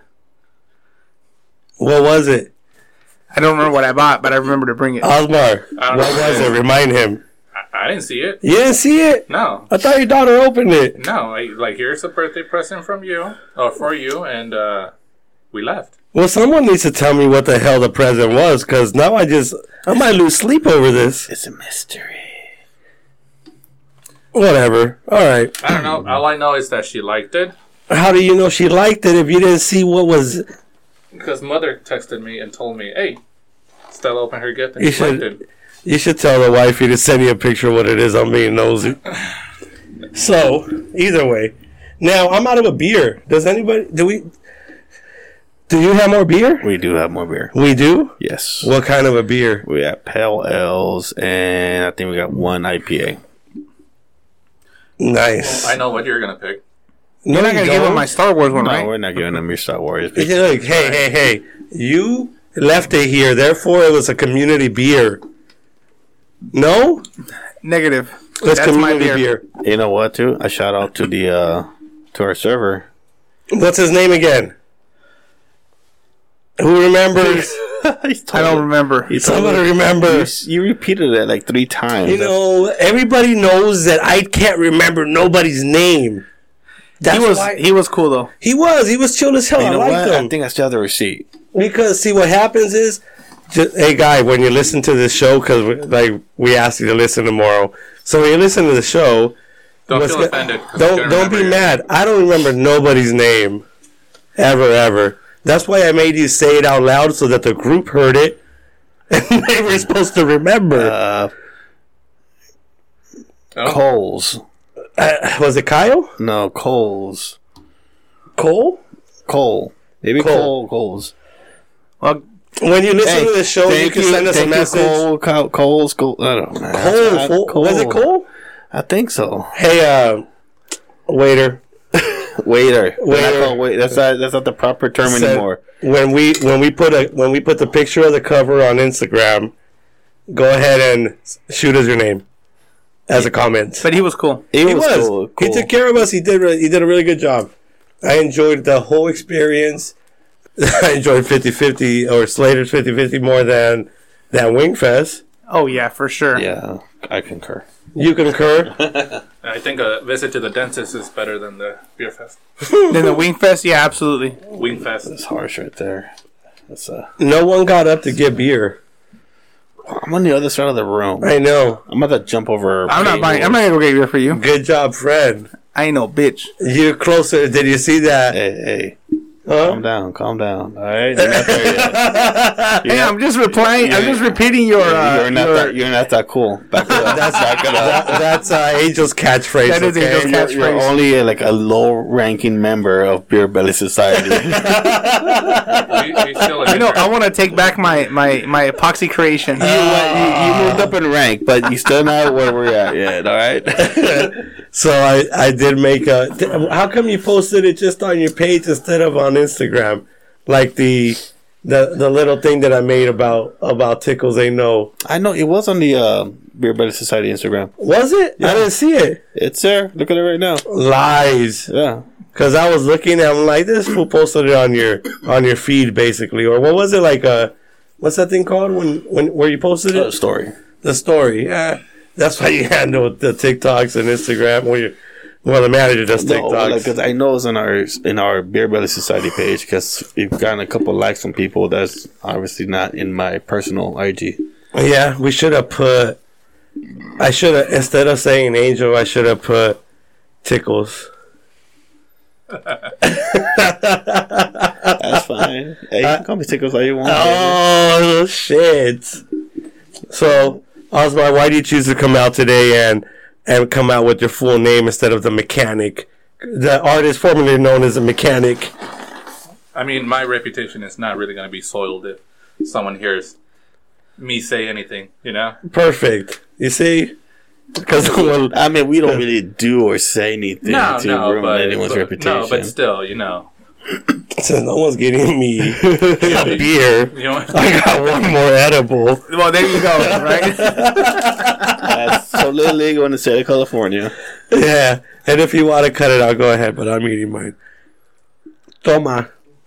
Speaker 1: What was it?
Speaker 4: I don't remember what I bought, but I remember to bring it.
Speaker 1: Osmar,
Speaker 5: I don't
Speaker 1: what
Speaker 5: know.
Speaker 1: was it? Remind him.
Speaker 5: I didn't see it.
Speaker 1: You didn't see it?
Speaker 5: No.
Speaker 1: I thought your daughter opened it.
Speaker 5: No. Here's a birthday present from you. Or for you. And we left.
Speaker 1: Well, someone needs to tell me what the hell the present was, because now I might lose sleep over this.
Speaker 2: It's a mystery.
Speaker 1: Whatever. All right.
Speaker 5: I don't know. All I know is that she liked it.
Speaker 1: How do you know she liked it if you didn't see what was
Speaker 5: Because mother texted me and told me, "Hey, Stella opened her gift and
Speaker 1: You
Speaker 5: she liked
Speaker 1: should-
Speaker 5: it."
Speaker 1: You should tell the wifey to send you a picture of what it is. I'm being nosy. So, either way. Now, I'm out of a beer. Does anybody... Do you have more beer?
Speaker 2: We do have more beer.
Speaker 1: We do?
Speaker 2: Yes.
Speaker 1: What kind of a beer?
Speaker 2: We got Pale Ales, and I think we got one IPA.
Speaker 1: Nice.
Speaker 5: I know what you're gonna pick.
Speaker 1: No,
Speaker 4: You're not going to give him my Star Wars one,
Speaker 2: No,
Speaker 4: right?
Speaker 2: we're not giving them your Star Wars.
Speaker 1: Look, hey. You left it here, therefore it was a community beer. No?
Speaker 4: Negative.
Speaker 1: It's
Speaker 4: That's my
Speaker 1: community
Speaker 4: beer.
Speaker 1: beer.
Speaker 2: You know what, too? A shout out to the to our server.
Speaker 1: What's his name again? Who remembers?
Speaker 4: I don't remember.
Speaker 1: Somebody remember.
Speaker 2: You repeated it like 3 times.
Speaker 1: You know, everybody knows that I can't remember nobody's name. That's why
Speaker 4: He was cool, though.
Speaker 1: he was chill as hell.
Speaker 2: You
Speaker 1: I
Speaker 2: know
Speaker 1: liked
Speaker 2: what?
Speaker 1: him
Speaker 2: I think I still have the receipt.
Speaker 1: because see what happens is, hey guy, when you listen to this show, because we asked you to listen tomorrow, so when you listen to the show,
Speaker 5: Don't
Speaker 1: what's
Speaker 5: feel
Speaker 1: go-
Speaker 5: offended. 'cause I'm
Speaker 1: don't
Speaker 5: gonna
Speaker 1: don't be
Speaker 5: remember your-
Speaker 1: mad. I don't remember nobody's name, ever. That's why I made you say it out loud so that the group heard it, and they were supposed to remember.
Speaker 5: Oh,
Speaker 2: Coles.
Speaker 1: Was it Kyle?
Speaker 2: No, Coles.
Speaker 1: Cole?
Speaker 2: Cole. Maybe
Speaker 1: Cole.
Speaker 2: Coles.
Speaker 4: Well,
Speaker 1: When you listen
Speaker 2: Hey,
Speaker 1: to the show, you can send us a message.
Speaker 2: Coles. I don't know.
Speaker 1: Cole. Was it Cole?
Speaker 2: I think so.
Speaker 1: Hey, waiter.
Speaker 2: Waiter.
Speaker 1: Waiter.
Speaker 2: Wait. That's not the proper term
Speaker 1: Said-
Speaker 2: anymore.
Speaker 1: When we put the picture of the cover on Instagram, go ahead and shoot us your name as a comment.
Speaker 4: but he was cool.
Speaker 2: He
Speaker 1: He was.
Speaker 2: cool.
Speaker 1: He took care of us. He did a really good job. I enjoyed the whole experience. I enjoyed 50-50 or Slater's 50-50 more than Wingfest.
Speaker 4: Oh, yeah, for sure.
Speaker 2: Yeah, I concur.
Speaker 1: You concur?
Speaker 5: I think a visit to the dentist is better than the beer fest.
Speaker 4: Then the Wing Fest, yeah, absolutely.
Speaker 5: Wing fest.
Speaker 2: That's harsh right there. That's
Speaker 1: No one got up to get beer.
Speaker 2: I'm on the other side of the room.
Speaker 1: I know.
Speaker 2: I'm about to jump over.
Speaker 4: I'm not going to go get beer for you.
Speaker 1: Good job, Fred.
Speaker 4: I ain't no bitch.
Speaker 1: You're closer. Did you see that?
Speaker 2: Hey,
Speaker 1: Huh?
Speaker 2: calm down. All right, you're not there yet.
Speaker 4: Hey, I'm just replying. I'm just repeating your.
Speaker 2: You're not that cool. Back it up. Back it up.
Speaker 1: That's Angel's catchphrase.
Speaker 4: That is
Speaker 1: okay?
Speaker 4: Angel's catchphrase.
Speaker 2: You're only like a low-ranking member of Beer Belly Society.
Speaker 5: We still
Speaker 4: I know. I want to take back my epoxy creation.
Speaker 2: you moved up in rank, but you still not where we're at yet. All right.
Speaker 1: So I did make a. How come you posted it just on your page instead of on Instagram, like the little thing that I made about tickles? They know.
Speaker 2: I know it was on the Beer Belly Society Instagram.
Speaker 1: Was it? I didn't see it.
Speaker 2: It's there. Look at it right now.
Speaker 1: Lies.
Speaker 2: Yeah.
Speaker 1: Because I was looking, I'm like, this fool posted it on your feed basically, or what was it like? What's that thing called where you posted it?
Speaker 2: Story.
Speaker 1: The story. Yeah. That's why you handle the TikToks and Instagram. The manager does
Speaker 2: No,
Speaker 1: TikToks.
Speaker 2: because I know it's in our Beer Belly Society page because we've gotten a couple likes from people that's obviously not in my personal IG.
Speaker 1: Yeah, we should have put. I should have, instead of saying Angel, I should have put Tickles.
Speaker 2: That's fine. Hey, you can call me Tickles all you want.
Speaker 1: Oh shit! So, Osmar, why do you choose to come out today and come out with your full name instead of the mechanic, the artist formerly known as a mechanic?
Speaker 5: I mean, my reputation is not really going to be soiled if someone hears me say anything, you know?
Speaker 1: Perfect. You see, because
Speaker 2: I mean, we don't really do or say anything to ruin anyone's reputation.
Speaker 5: No, but still, you know.
Speaker 1: since no one's getting me a beer,
Speaker 5: You know,
Speaker 1: I got one more edible.
Speaker 4: Well, there you go. Right.
Speaker 2: That's totally illegal in the state of California.
Speaker 1: Yeah, and if you want to cut it out, go ahead. But I'm eating mine. Toma.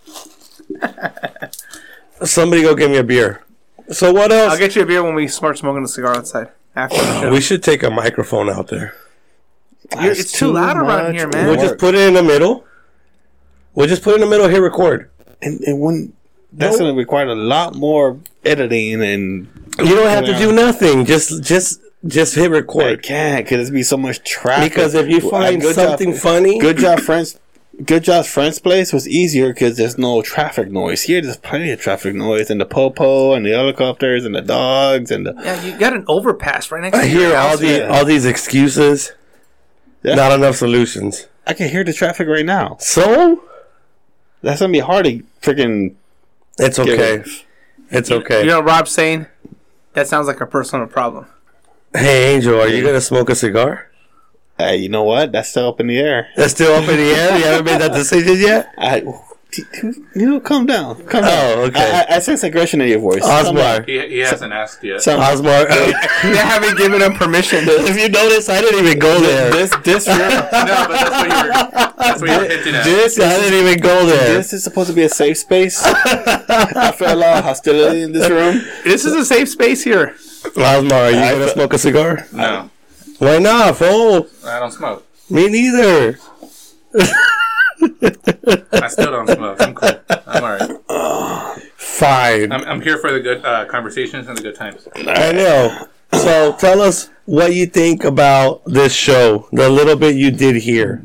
Speaker 1: Somebody go get me a beer. So what else?
Speaker 4: I'll get you a beer when we start smoking a cigar outside after the show.
Speaker 1: We should take a microphone out there.
Speaker 4: It's too loud around here, man.
Speaker 1: We'll just put it in the middle. We'll just put it in the middle. Hit record.
Speaker 2: And when that's going to require a lot more editing and
Speaker 1: You don't have to do nothing. Just hit
Speaker 2: I
Speaker 1: record.
Speaker 2: can't because there's be so much traffic.
Speaker 1: Because if you find
Speaker 2: Good
Speaker 1: something
Speaker 2: job,
Speaker 1: funny,
Speaker 2: good job, friends. Good Job's friend's place was easier because there's no traffic noise. Here, there's plenty of traffic noise, and the popo, and the helicopters, and the dogs, and the
Speaker 4: Yeah, you got an overpass right next
Speaker 1: I
Speaker 4: to your
Speaker 1: hear
Speaker 4: house.
Speaker 1: all these excuses.
Speaker 2: Yeah.
Speaker 1: Not enough solutions.
Speaker 2: I can hear the traffic right now.
Speaker 1: So
Speaker 2: That's gonna be hard to freaking.
Speaker 1: it's okay. It's okay.
Speaker 4: You know what Rob's saying? That sounds like a personal problem.
Speaker 1: Hey, Angel, are you gonna smoke a cigar?
Speaker 2: Hey, you know what? That's still up in the air.
Speaker 1: That's still up in the air. You haven't made that decision yet.
Speaker 2: Calm down. Calm down.
Speaker 1: Oh, okay.
Speaker 2: I sense aggression in your voice. Calm down.
Speaker 1: Osmar,
Speaker 5: He hasn't asked yet.
Speaker 1: Osmar.
Speaker 4: They haven't given him permission.
Speaker 1: If you notice, I didn't even go there.
Speaker 2: This room.
Speaker 5: No, but that's what you were hinting at.
Speaker 2: This
Speaker 1: I didn't even go there.
Speaker 2: This is supposed to be a safe space. I feel a lot of hostility in this room.
Speaker 4: This is a safe space here.
Speaker 1: Osmar, are you gonna smoke a cigar?
Speaker 5: No,
Speaker 1: Why not, fool?
Speaker 5: I don't smoke.
Speaker 1: Me neither.
Speaker 5: I still don't smoke. I'm cool. I'm alright.
Speaker 1: Fine.
Speaker 5: I'm here for the good conversations and the good times.
Speaker 1: I know. So tell us what you think about this show. The little bit you did here.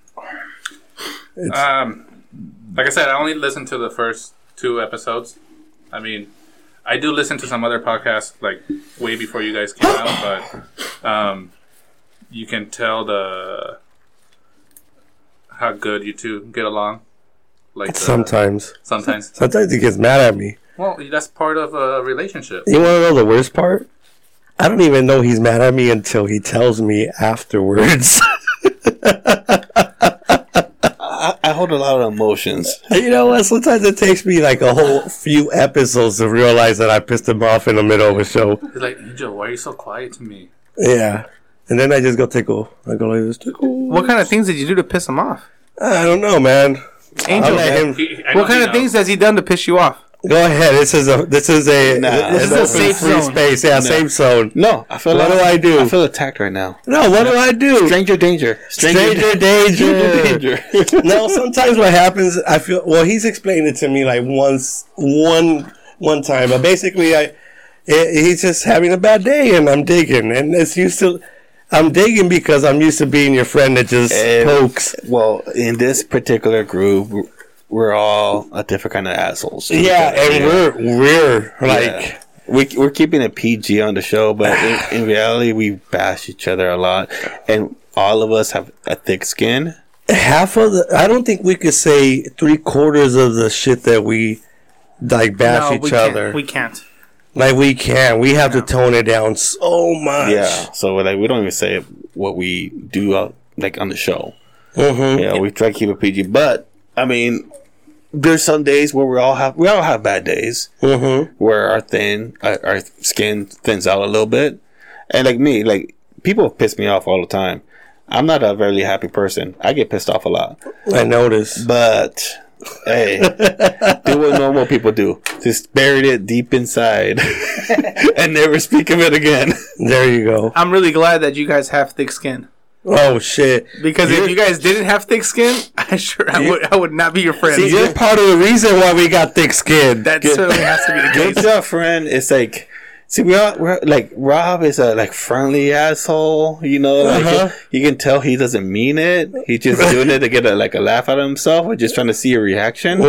Speaker 5: Like I said, I only listened to the first 2 episodes. I mean, I do listen to some other podcasts like way before you guys came out, but you can tell how good you two get along. Like
Speaker 1: Sometimes
Speaker 5: sometimes.
Speaker 1: he gets mad at me.
Speaker 5: Well, that's part of a relationship.
Speaker 1: You want to know the worst part? I don't even know he's mad at me until he tells me afterwards.
Speaker 2: I hold a lot of emotions.
Speaker 1: You know what? Sometimes it takes me like a whole few episodes to realize that I pissed him off in the middle of a show.
Speaker 5: He's like, Angel, why are you so quiet to me?
Speaker 1: Yeah. And then I just go tickle. I go like this, tickle.
Speaker 4: What kind of things did you do to piss him off?
Speaker 1: I don't know, man.
Speaker 4: Angel,
Speaker 1: I'll let him.
Speaker 5: I know
Speaker 4: what kind
Speaker 5: he
Speaker 4: of things
Speaker 5: knows.
Speaker 4: has he done to piss you off?
Speaker 1: Go ahead. This is a
Speaker 2: This is
Speaker 1: open
Speaker 2: a
Speaker 4: safe
Speaker 1: free
Speaker 4: zone.
Speaker 1: space. Yeah, safe zone.
Speaker 2: No, I feel.
Speaker 1: What do I do?
Speaker 2: I feel attacked right now.
Speaker 1: No, what do I do?
Speaker 2: Stranger danger.
Speaker 1: Stranger danger.
Speaker 2: danger.
Speaker 1: No, sometimes what happens, I feel. Well, he's explained it to me like one time, but basically, he's just having a bad day, and I'm digging, and it's used to. I'm digging because I'm used to being your friend that just pokes.
Speaker 2: Well, in this particular group, we're all a different kind of assholes.
Speaker 1: Yeah, and we're like.
Speaker 2: We're keeping it PG on the show, but in reality, we bash each other a lot, and all of us have a thick skin.
Speaker 1: Half of the, I don't think we could say 3/4 of the shit that we like bash each other.
Speaker 4: We can't.
Speaker 1: Like we can. We have to tone it down so much.
Speaker 2: Yeah, so like we don't even say what we do like on the show.
Speaker 1: Mm-hmm.
Speaker 2: Yeah, we try to keep it PG, but I mean, there's some days where we all have bad days
Speaker 1: Mm-hmm.
Speaker 2: where our skin thins out a little bit, and like me, like people piss me off all the time. I'm not a very happy person. I get pissed off a lot.
Speaker 1: I noticed.
Speaker 2: But hey, do what normal people do. Just bury it deep inside and never speak of it again.
Speaker 1: There you go.
Speaker 4: I'm really glad that you guys have thick skin.
Speaker 1: Oh shit!
Speaker 4: Because if you guys didn't have thick skin, I would not be your friend.
Speaker 1: See, you're part of the reason why we got thick skin.
Speaker 4: That certainly has to be the
Speaker 2: Good
Speaker 4: case.
Speaker 2: job, friend. It's like, see, we're like Rob is a like friendly asshole. You know, like you can tell he doesn't mean it. He's just doing it to get a laugh out of himself, or just trying to see a reaction.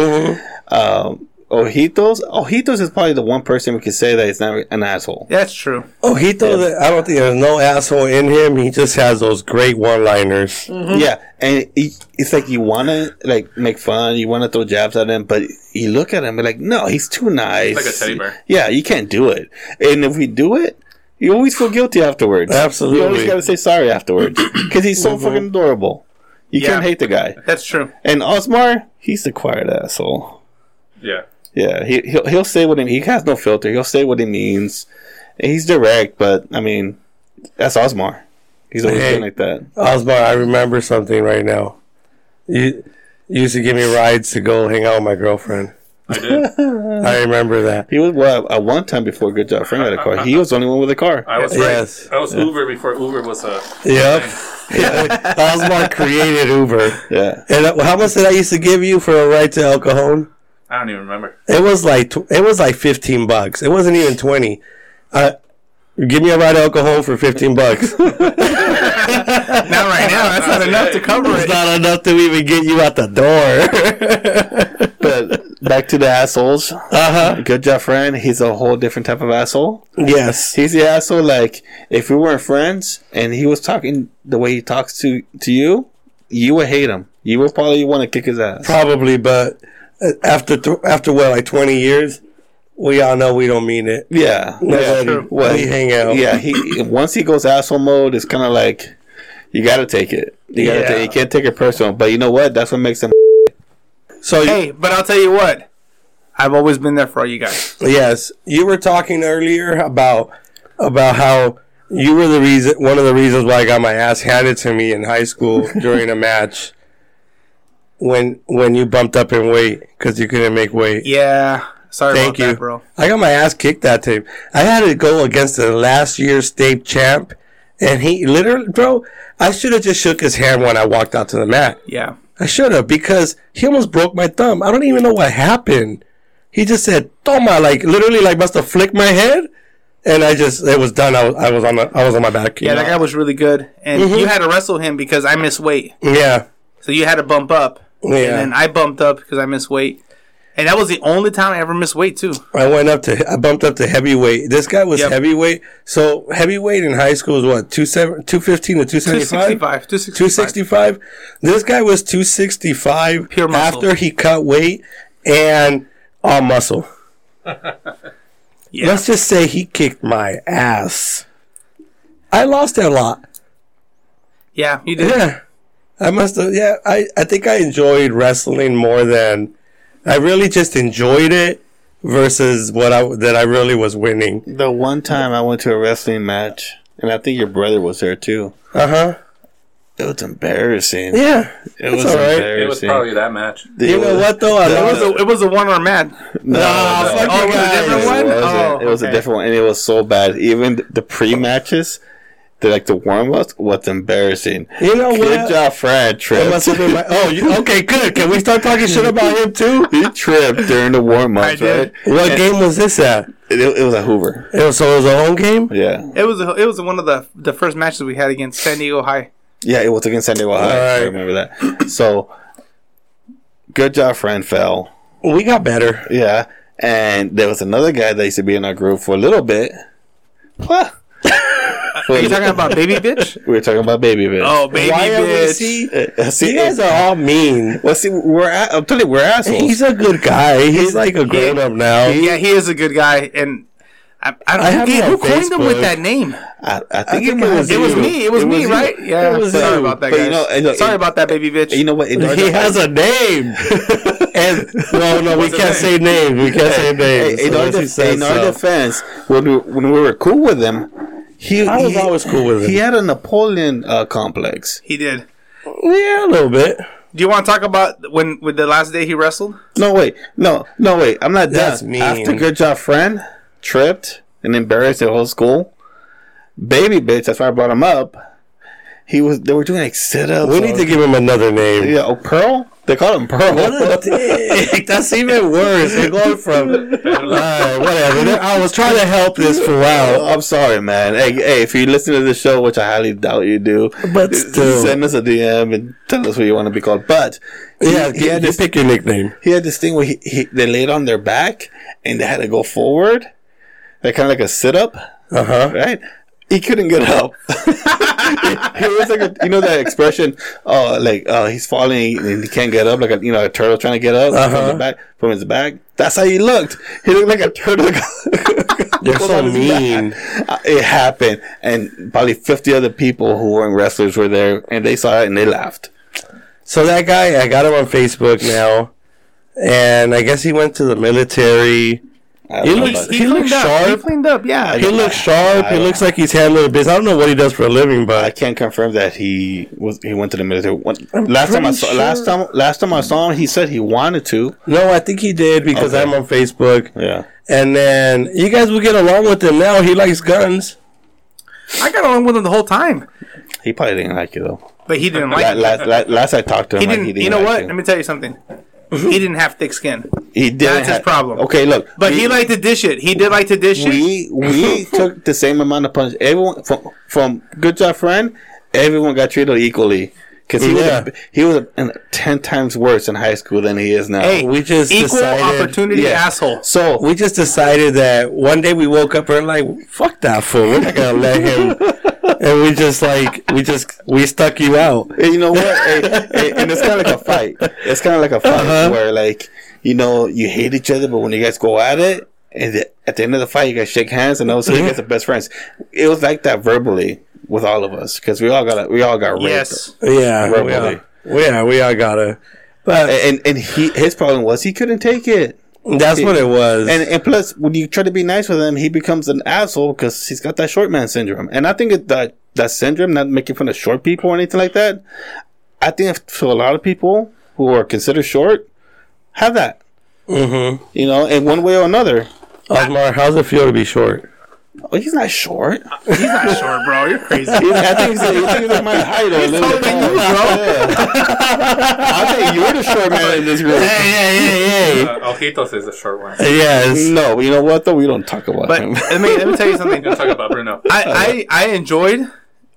Speaker 2: Ojitos is probably the one person we could say that he's not an asshole.
Speaker 4: That's true.
Speaker 1: Ojito, I don't think there's no asshole in him. He just has those great one-liners.
Speaker 2: Yeah, and it's like you want to like make fun, you want to throw jabs at him, but you look at him and like, no, he's too nice.
Speaker 5: Like a teddy bear.
Speaker 2: Yeah, you can't do it. And if we do it, you always feel guilty afterwards.
Speaker 1: Absolutely.
Speaker 2: You always got to say sorry afterwards because he's so fucking adorable. You can't hate the guy.
Speaker 4: That's true.
Speaker 2: And Osmar, he's the quiet asshole.
Speaker 5: Yeah.
Speaker 2: Yeah, he'll say what he has no filter. He'll say what he means. And he's direct, but I mean, that's Osmar. He's always been like that.
Speaker 1: Osmar, I remember something right now. You used to give me rides to go hang out with my girlfriend.
Speaker 5: I did.
Speaker 1: I remember that.
Speaker 2: He was at one time before Good Job Friend had a car. He was the only one with a car.
Speaker 5: I was
Speaker 1: Yes.
Speaker 5: right. I was Uber before Uber was a.
Speaker 1: Yep. Osmar created Uber.
Speaker 2: Yeah.
Speaker 1: And how much did I used to give you for a ride to El Cajon?
Speaker 5: I don't even remember.
Speaker 1: It was like $15. It wasn't even 20. Give me a ride to El Cajon for $15.
Speaker 4: Not right now. That's not enough to cover
Speaker 1: It's
Speaker 4: it.
Speaker 1: not enough to even get you out the door.
Speaker 2: But back to the assholes. Good job, friend. He's a whole different type of asshole.
Speaker 1: Yes.
Speaker 2: He's the asshole. Like if we weren't friends and he was talking the way he talks to you, you would hate him. You would probably want to kick his ass.
Speaker 1: Probably, but after what, like 20 years, we all know we don't mean it.
Speaker 2: Yeah.
Speaker 1: Nobody, we hang out.
Speaker 2: Yeah. He once he goes asshole mode, it's kind of like you got to take it. You can't take it personal. But you know what? That's what makes him.
Speaker 1: So
Speaker 4: Hey, but I'll tell you what. I've always been there for all you guys.
Speaker 1: yes, you were talking earlier about how you were one of the reasons why I got my ass handed to me in high school during a match when you bumped up in weight because you couldn't make weight.
Speaker 4: Yeah. Sorry
Speaker 1: Thank
Speaker 4: about
Speaker 1: you,
Speaker 4: that, bro.
Speaker 1: I got my ass kicked that time. I had to go against the last year's state champ, and he literally, bro, I should have just shook his hand when I walked out to the mat.
Speaker 4: Yeah.
Speaker 1: I should have, because he almost broke my thumb. I don't even know what happened. He just said, "Toma," like literally, like must have flicked my head, and it was done. I was on my back.
Speaker 4: Yeah, that guy was really good. And you had to wrestle him because I missed weight.
Speaker 1: Yeah,
Speaker 4: So you had to bump up.
Speaker 1: Yeah.
Speaker 4: And then I bumped up because I missed weight. And that was the only time I ever missed weight, too.
Speaker 1: I bumped up to heavyweight. This guy was heavyweight. So heavyweight in high school was what, 215 to 275? 265. This guy was 265
Speaker 4: Pure muscle.
Speaker 1: after he cut weight and all muscle.
Speaker 4: Yeah.
Speaker 1: Let's just say he kicked my ass. I lost a lot.
Speaker 4: Yeah, you did.
Speaker 1: Yeah. I must have. Yeah, I think I enjoyed wrestling more than I really just enjoyed it versus that I really was winning.
Speaker 2: The one time I went to a wrestling match, and I think your brother was there too. It was embarrassing.
Speaker 1: Yeah,
Speaker 2: It was
Speaker 1: all right.
Speaker 2: embarrassing.
Speaker 5: It was probably that match.
Speaker 1: You know what though?
Speaker 4: It was a one-arm match.
Speaker 2: No,
Speaker 1: fuck
Speaker 4: Oh,
Speaker 1: you
Speaker 4: it was a different
Speaker 1: guys.
Speaker 4: one?
Speaker 2: It wasn't.
Speaker 4: Oh,
Speaker 2: It was a
Speaker 4: okay.
Speaker 2: different one, and it was so bad. Even the pre-matches, the warm-ups was embarrassing.
Speaker 1: You know
Speaker 2: Good
Speaker 1: what?
Speaker 2: job, Fred.
Speaker 1: That must have
Speaker 2: Tripped.
Speaker 1: been okay, good. Can we start talking shit about him too?
Speaker 2: He tripped during the warm-ups,
Speaker 4: I did.
Speaker 2: right?
Speaker 1: What game was this at?
Speaker 2: It was a Hoover.
Speaker 1: So it was a home game?
Speaker 2: Yeah.
Speaker 4: It was one of the first matches we had against San Diego High.
Speaker 2: Yeah, it was against San Diego High. I
Speaker 1: Alright.
Speaker 2: remember that. So, good job, friend fell.
Speaker 1: We got better.
Speaker 2: Yeah. And there was another guy that used to be in our group for a little bit. What?
Speaker 4: Are you talking about Baby Bitch?
Speaker 2: We were talking about Baby Bitch.
Speaker 4: Oh, Baby
Speaker 1: Why are we-
Speaker 4: Bitch.
Speaker 1: see,
Speaker 2: See,
Speaker 1: you guys are all mean.
Speaker 2: well, see, I'm telling you, we're assholes.
Speaker 1: He's a good guy. He's like a grown up now.
Speaker 4: Yeah, he is a good guy. And I don't
Speaker 1: I have
Speaker 4: know
Speaker 1: him
Speaker 4: who
Speaker 1: on
Speaker 4: coined him with
Speaker 1: Facebook.
Speaker 4: that name.
Speaker 2: I think
Speaker 1: think
Speaker 2: it was
Speaker 4: It was
Speaker 2: you.
Speaker 4: me. It was me,
Speaker 2: you.
Speaker 4: right? Yeah.
Speaker 1: It was
Speaker 4: Sorry
Speaker 1: you.
Speaker 4: about that,
Speaker 2: But
Speaker 4: guys.
Speaker 2: you know,
Speaker 4: Sorry about that, Baby Bitch.
Speaker 2: You know what?
Speaker 1: He has a name. And no, we can't say names. We can't say names.
Speaker 2: In our,
Speaker 1: unless he says
Speaker 2: in our
Speaker 1: so.
Speaker 2: defense, when we were cool with him,
Speaker 1: I was always cool with him.
Speaker 2: He had a Napoleon complex.
Speaker 4: He did.
Speaker 1: Yeah, a little bit.
Speaker 4: Do you want to talk about with the last day he wrestled?
Speaker 2: No, wait. No, wait. I'm not
Speaker 1: That's
Speaker 2: done.
Speaker 1: mean.
Speaker 2: After Good Job Friend tripped and embarrassed the whole school, Baby Bitch, that's why I brought him up. They were doing like sit-ups.
Speaker 1: We need to give him another name.
Speaker 2: Yeah, Pearl? They call him Pearl.
Speaker 1: What a dick. That's even worse. They're going from whatever. I was trying to help this for a while.
Speaker 2: I'm sorry, man. Hey, if you listen to the show, which I highly doubt you do,
Speaker 1: But still.
Speaker 2: send us a DM and tell us what you want to be called. But
Speaker 1: Yeah,
Speaker 2: he had
Speaker 1: you
Speaker 2: this,
Speaker 1: pick your nickname.
Speaker 2: he had this thing where they laid on their back and they had to go forward, like kind of like a sit up, right? He couldn't get up. He was like that expression, he's falling and he can't get up, like a turtle trying to get up from his back. That's how he looked. He looked like a turtle.
Speaker 1: You're so mean.
Speaker 2: It happened, and probably 50 other people who weren't wrestlers were there, and they saw it and they laughed.
Speaker 1: So that guy, I got him on Facebook now, and I guess he went to the military. He looks sharp.
Speaker 4: He cleaned up, yeah.
Speaker 1: He looks sharp. He looks like he's handling business. I don't know what he does for a living,
Speaker 2: I
Speaker 1: but
Speaker 2: can't confirm that he went to the military. Last time I saw him, he said he wanted to.
Speaker 1: no, I think he did because
Speaker 2: Okay.
Speaker 1: I'm on Facebook.
Speaker 2: Yeah.
Speaker 1: And then you guys will get along with him now. He likes guns.
Speaker 4: I got along with him the whole time.
Speaker 2: He probably didn't like it though.
Speaker 4: But he didn't like it.
Speaker 2: Last I talked to him,
Speaker 4: He
Speaker 2: like,
Speaker 4: didn't.
Speaker 2: he didn't
Speaker 4: You know
Speaker 2: like
Speaker 4: what?
Speaker 2: it.
Speaker 4: Let me tell you something. He didn't have thick skin.
Speaker 2: He didn't.
Speaker 4: That's his problem.
Speaker 2: Okay, look.
Speaker 4: But he liked to dish it. He did like to dish it.
Speaker 2: We took the same amount of punch. Everyone from Good Job Friend, everyone got treated equally. Because he was 10 times worse in high school than he is now.
Speaker 4: Hey,
Speaker 1: We just
Speaker 4: equal
Speaker 1: decided-
Speaker 4: opportunity
Speaker 2: yeah.
Speaker 4: asshole.
Speaker 1: So we just decided that one day we woke up and we're like, fuck that fool. We're not gonna let him. And we stuck you out.
Speaker 2: And you know what? And it's kind of like a fight. It's kind of like a fight where, like, you know, you hate each other, but when you guys go at it, and at the end of the fight, you guys shake hands, and all of a sudden you guys are best friends. It was like that verbally with all of us because we all got raped.
Speaker 4: Yes.
Speaker 1: Yeah,
Speaker 2: Verbally.
Speaker 1: we all gotta. But
Speaker 2: And his problem was he couldn't take it.
Speaker 1: that's what it was.
Speaker 2: And plus, when you try to be nice with him, he becomes an asshole because he's got that short man syndrome. And I think that syndrome, not making fun of short people or anything like that, I think for a lot of people who are considered short, have that.
Speaker 1: Mm-hmm.
Speaker 2: You know, in one way or another.
Speaker 1: Osmar, how's it feel to be short?
Speaker 2: Oh, he's not short.
Speaker 4: He's not short, bro. You're crazy.
Speaker 2: I think he's like my height or a little bit taller. I think you're the short man in this group.
Speaker 1: Hey.
Speaker 5: Ojitos is a short one.
Speaker 1: Yes.
Speaker 2: No, but you know what though? We don't talk about
Speaker 4: But
Speaker 2: him.
Speaker 4: let me tell you something.
Speaker 5: We'll talk about Bruno.
Speaker 4: I enjoyed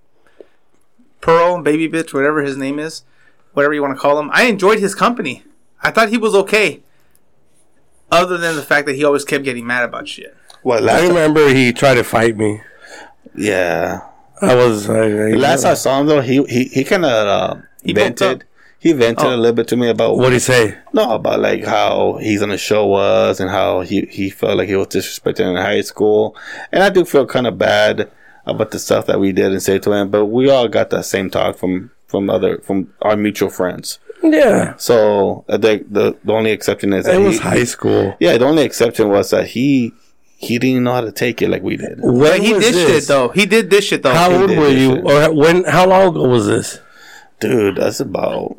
Speaker 4: Pearl, Baby Bitch, whatever his name is, whatever you want to call him. I enjoyed his company. I thought he was okay. Other than the fact that he always kept getting mad about shit.
Speaker 2: What?
Speaker 1: I remember he tried to fight me.
Speaker 2: Yeah.
Speaker 1: I was.
Speaker 2: The last I saw him though, he kind of
Speaker 4: He bumped up.
Speaker 2: vented. He vented a little bit to me about
Speaker 1: What'd he say?
Speaker 2: about like how he's on the show was and how he felt like he was disrespected in high school. And I do feel kind of bad about the stuff that we did and said to him, but we all got that same talk from our mutual friends.
Speaker 1: Yeah.
Speaker 2: So the only exception is that
Speaker 1: It was high school.
Speaker 2: Yeah, the only exception was that he didn't know how to take it like we did.
Speaker 1: When
Speaker 4: But he
Speaker 1: was
Speaker 4: dished
Speaker 1: this?
Speaker 4: it though. He did dish it though.
Speaker 1: How old
Speaker 2: did
Speaker 1: were
Speaker 2: dish
Speaker 1: you?
Speaker 2: it.
Speaker 1: Or when? How long ago was this?
Speaker 2: Dude, that's about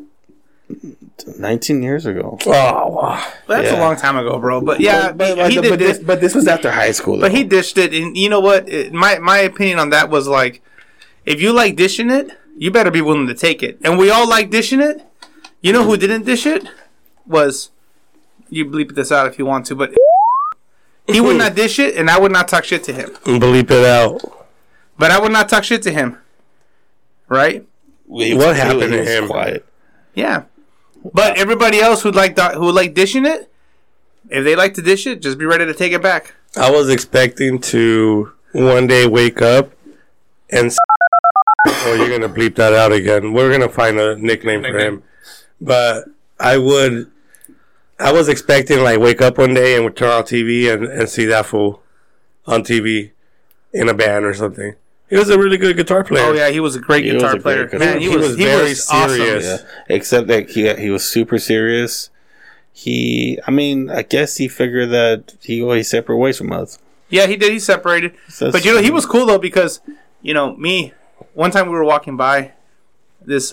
Speaker 2: 19 years ago.
Speaker 1: Oh, wow.
Speaker 4: That's a
Speaker 2: Yeah.
Speaker 4: long time ago, bro. But yeah,
Speaker 2: but
Speaker 4: he did this.
Speaker 2: but this was after high school.
Speaker 4: But
Speaker 2: though.
Speaker 4: he dished it, and you know what? My opinion on that was like, if you like dishing it, you better be willing to take it. And we all like dishing it. You know who didn't dish it? Was, you bleep this out if you want to, but he would not dish it, and I would not talk shit to him.
Speaker 1: Bleep it out.
Speaker 4: But I would not talk shit to him. Right?
Speaker 1: What happened to
Speaker 2: was
Speaker 1: him?
Speaker 2: Quiet.
Speaker 4: Yeah. But everybody else who like dishing it, if they like to dish it, just be ready to take it back.
Speaker 1: I was expecting to one day wake up and or you're gonna bleep that out again. We're gonna find a nickname for him. But I was expecting like wake up one day and would turn on TV and see that fool on TV in a band or something. He was a really good guitar player.
Speaker 4: Oh yeah, he was a great
Speaker 2: He was
Speaker 4: guitar
Speaker 2: a great
Speaker 4: player.
Speaker 2: guitar
Speaker 4: Man,
Speaker 1: player. He was very serious.
Speaker 4: awesome.
Speaker 2: Yeah. Except that he was super serious. I guess he figured that he always separate ways from us.
Speaker 4: Yeah, he did. He separated.
Speaker 2: So
Speaker 4: But he was cool though because, me, one time we were walking by this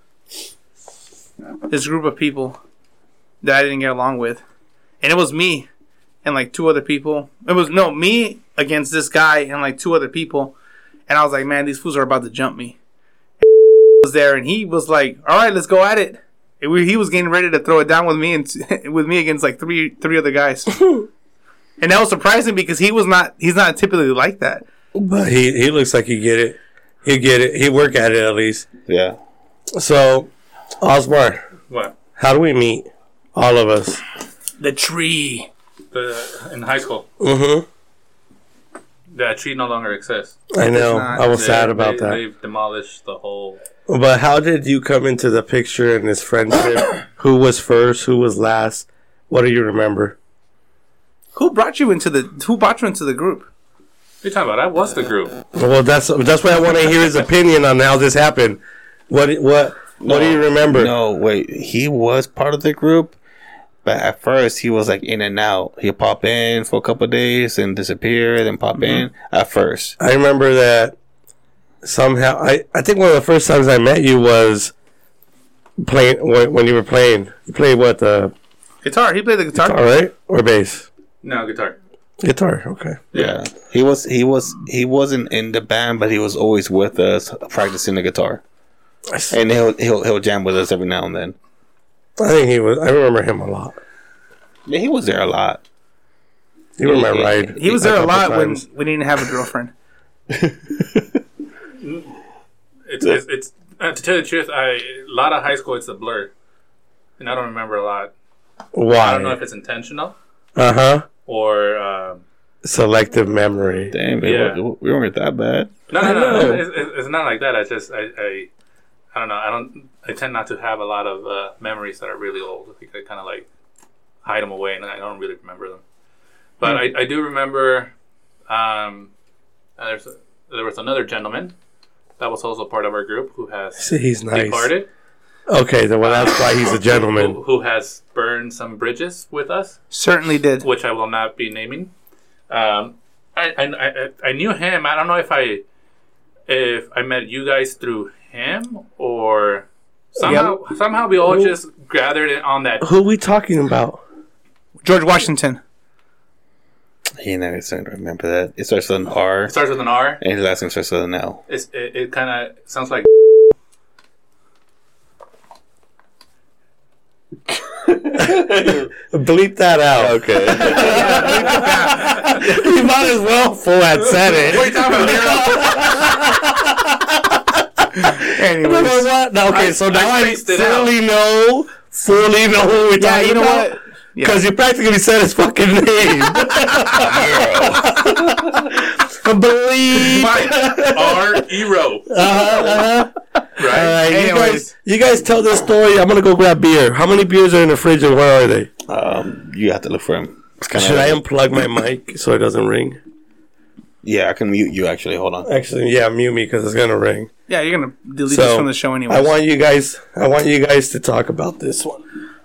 Speaker 4: group of people that I didn't get along with, and it was me and like two other people. It was me against this guy and like two other people, and I was like, man, these fools are about to jump me. And was there, and he was like, all right, let's go at it. And he was getting ready to throw it down with me and with me against like three other guys. And that was surprising because he's not typically like that.
Speaker 1: But he looks like he get it. He get it. He work at it at least.
Speaker 2: Yeah.
Speaker 1: So, Osmar,
Speaker 5: What?
Speaker 1: how do we meet? All of us.
Speaker 4: The tree.
Speaker 5: In high school.
Speaker 1: Mm-hmm.
Speaker 5: That tree no longer exists.
Speaker 1: I know.
Speaker 4: not.
Speaker 1: I was sad about that.
Speaker 5: They've demolished the whole.
Speaker 1: But how did you come into the picture in this friendship? Who was first? Who was last? What do you remember?
Speaker 4: Who brought you into the group?
Speaker 5: What are you talking about? I was the group.
Speaker 1: Well, that's why I want to hear his opinion on how this happened. What do you remember?
Speaker 2: No, wait. He was part of the group, but at first he was like in and out. He'd pop in for a couple of days and disappear, then pop in. At first,
Speaker 1: I remember that somehow. I think one of the first times I met you was playing when you were playing. You played what, the
Speaker 4: Guitar. He played the guitar.
Speaker 1: guitar, right? Or bass?
Speaker 5: No, guitar.
Speaker 1: Guitar. Okay.
Speaker 2: yeah, he wasn't in the band, but he was always with us practicing the guitar, and he'll jam with us every now and then.
Speaker 1: I think he was. I remember him a lot.
Speaker 2: Yeah, he was there a lot.
Speaker 1: You were my ride.
Speaker 4: He was there a
Speaker 1: couple
Speaker 4: lot when
Speaker 1: times.
Speaker 4: we didn't have a girlfriend.
Speaker 5: It's to tell you the truth, a lot of high school it's a blur, and I don't remember a lot.
Speaker 1: Why?
Speaker 5: I don't know if it's intentional or
Speaker 1: selective memory.
Speaker 2: Damn,
Speaker 5: Yeah.
Speaker 2: we weren't that bad.
Speaker 5: no. It's not like that. I just I don't know. I tend not to have a lot of memories that are really old. I think I kind of like hide them away, and I don't really remember them. But I do remember. There was another gentleman that was also part of our group who has
Speaker 1: See, he's nice.
Speaker 5: departed.
Speaker 1: Okay, then well, that's why he's a gentleman.
Speaker 5: Who has burned some bridges with us,
Speaker 4: Certainly did.
Speaker 5: which I will not be naming. I knew him. I don't know if I met you guys through him or somehow we all just gathered it on that.
Speaker 1: Who are we talking about?
Speaker 4: George Washington.
Speaker 2: He never started to remember that. It starts with an R,
Speaker 5: It starts with an R.
Speaker 2: and his last name starts with an L.
Speaker 5: It kind of sounds like.
Speaker 1: Bleep that out.
Speaker 2: Okay.
Speaker 1: You might as well full had said it.
Speaker 5: What are you talking about?
Speaker 1: Remember what? No, okay, so now I
Speaker 5: spaced it
Speaker 1: fully know who we're
Speaker 4: Yeah,
Speaker 1: talking
Speaker 4: you know
Speaker 1: about.
Speaker 4: what?
Speaker 1: Because you practically said his fucking name. Believe.
Speaker 5: R-E-RO.
Speaker 1: Right. All right.
Speaker 4: Anyways.
Speaker 1: You guys tell this story. I'm gonna go grab beer. How many beers are in the fridge and where are they?
Speaker 2: You have to look for him. It's kind
Speaker 1: Should I unplug my mic so it doesn't ring?
Speaker 2: Yeah, I can mute you. Actually, hold on.
Speaker 1: Actually, yeah, mute me because it's gonna ring.
Speaker 4: Yeah, you're gonna delete
Speaker 1: So,
Speaker 4: this from the show anyway.
Speaker 1: I want you guys to talk about this one.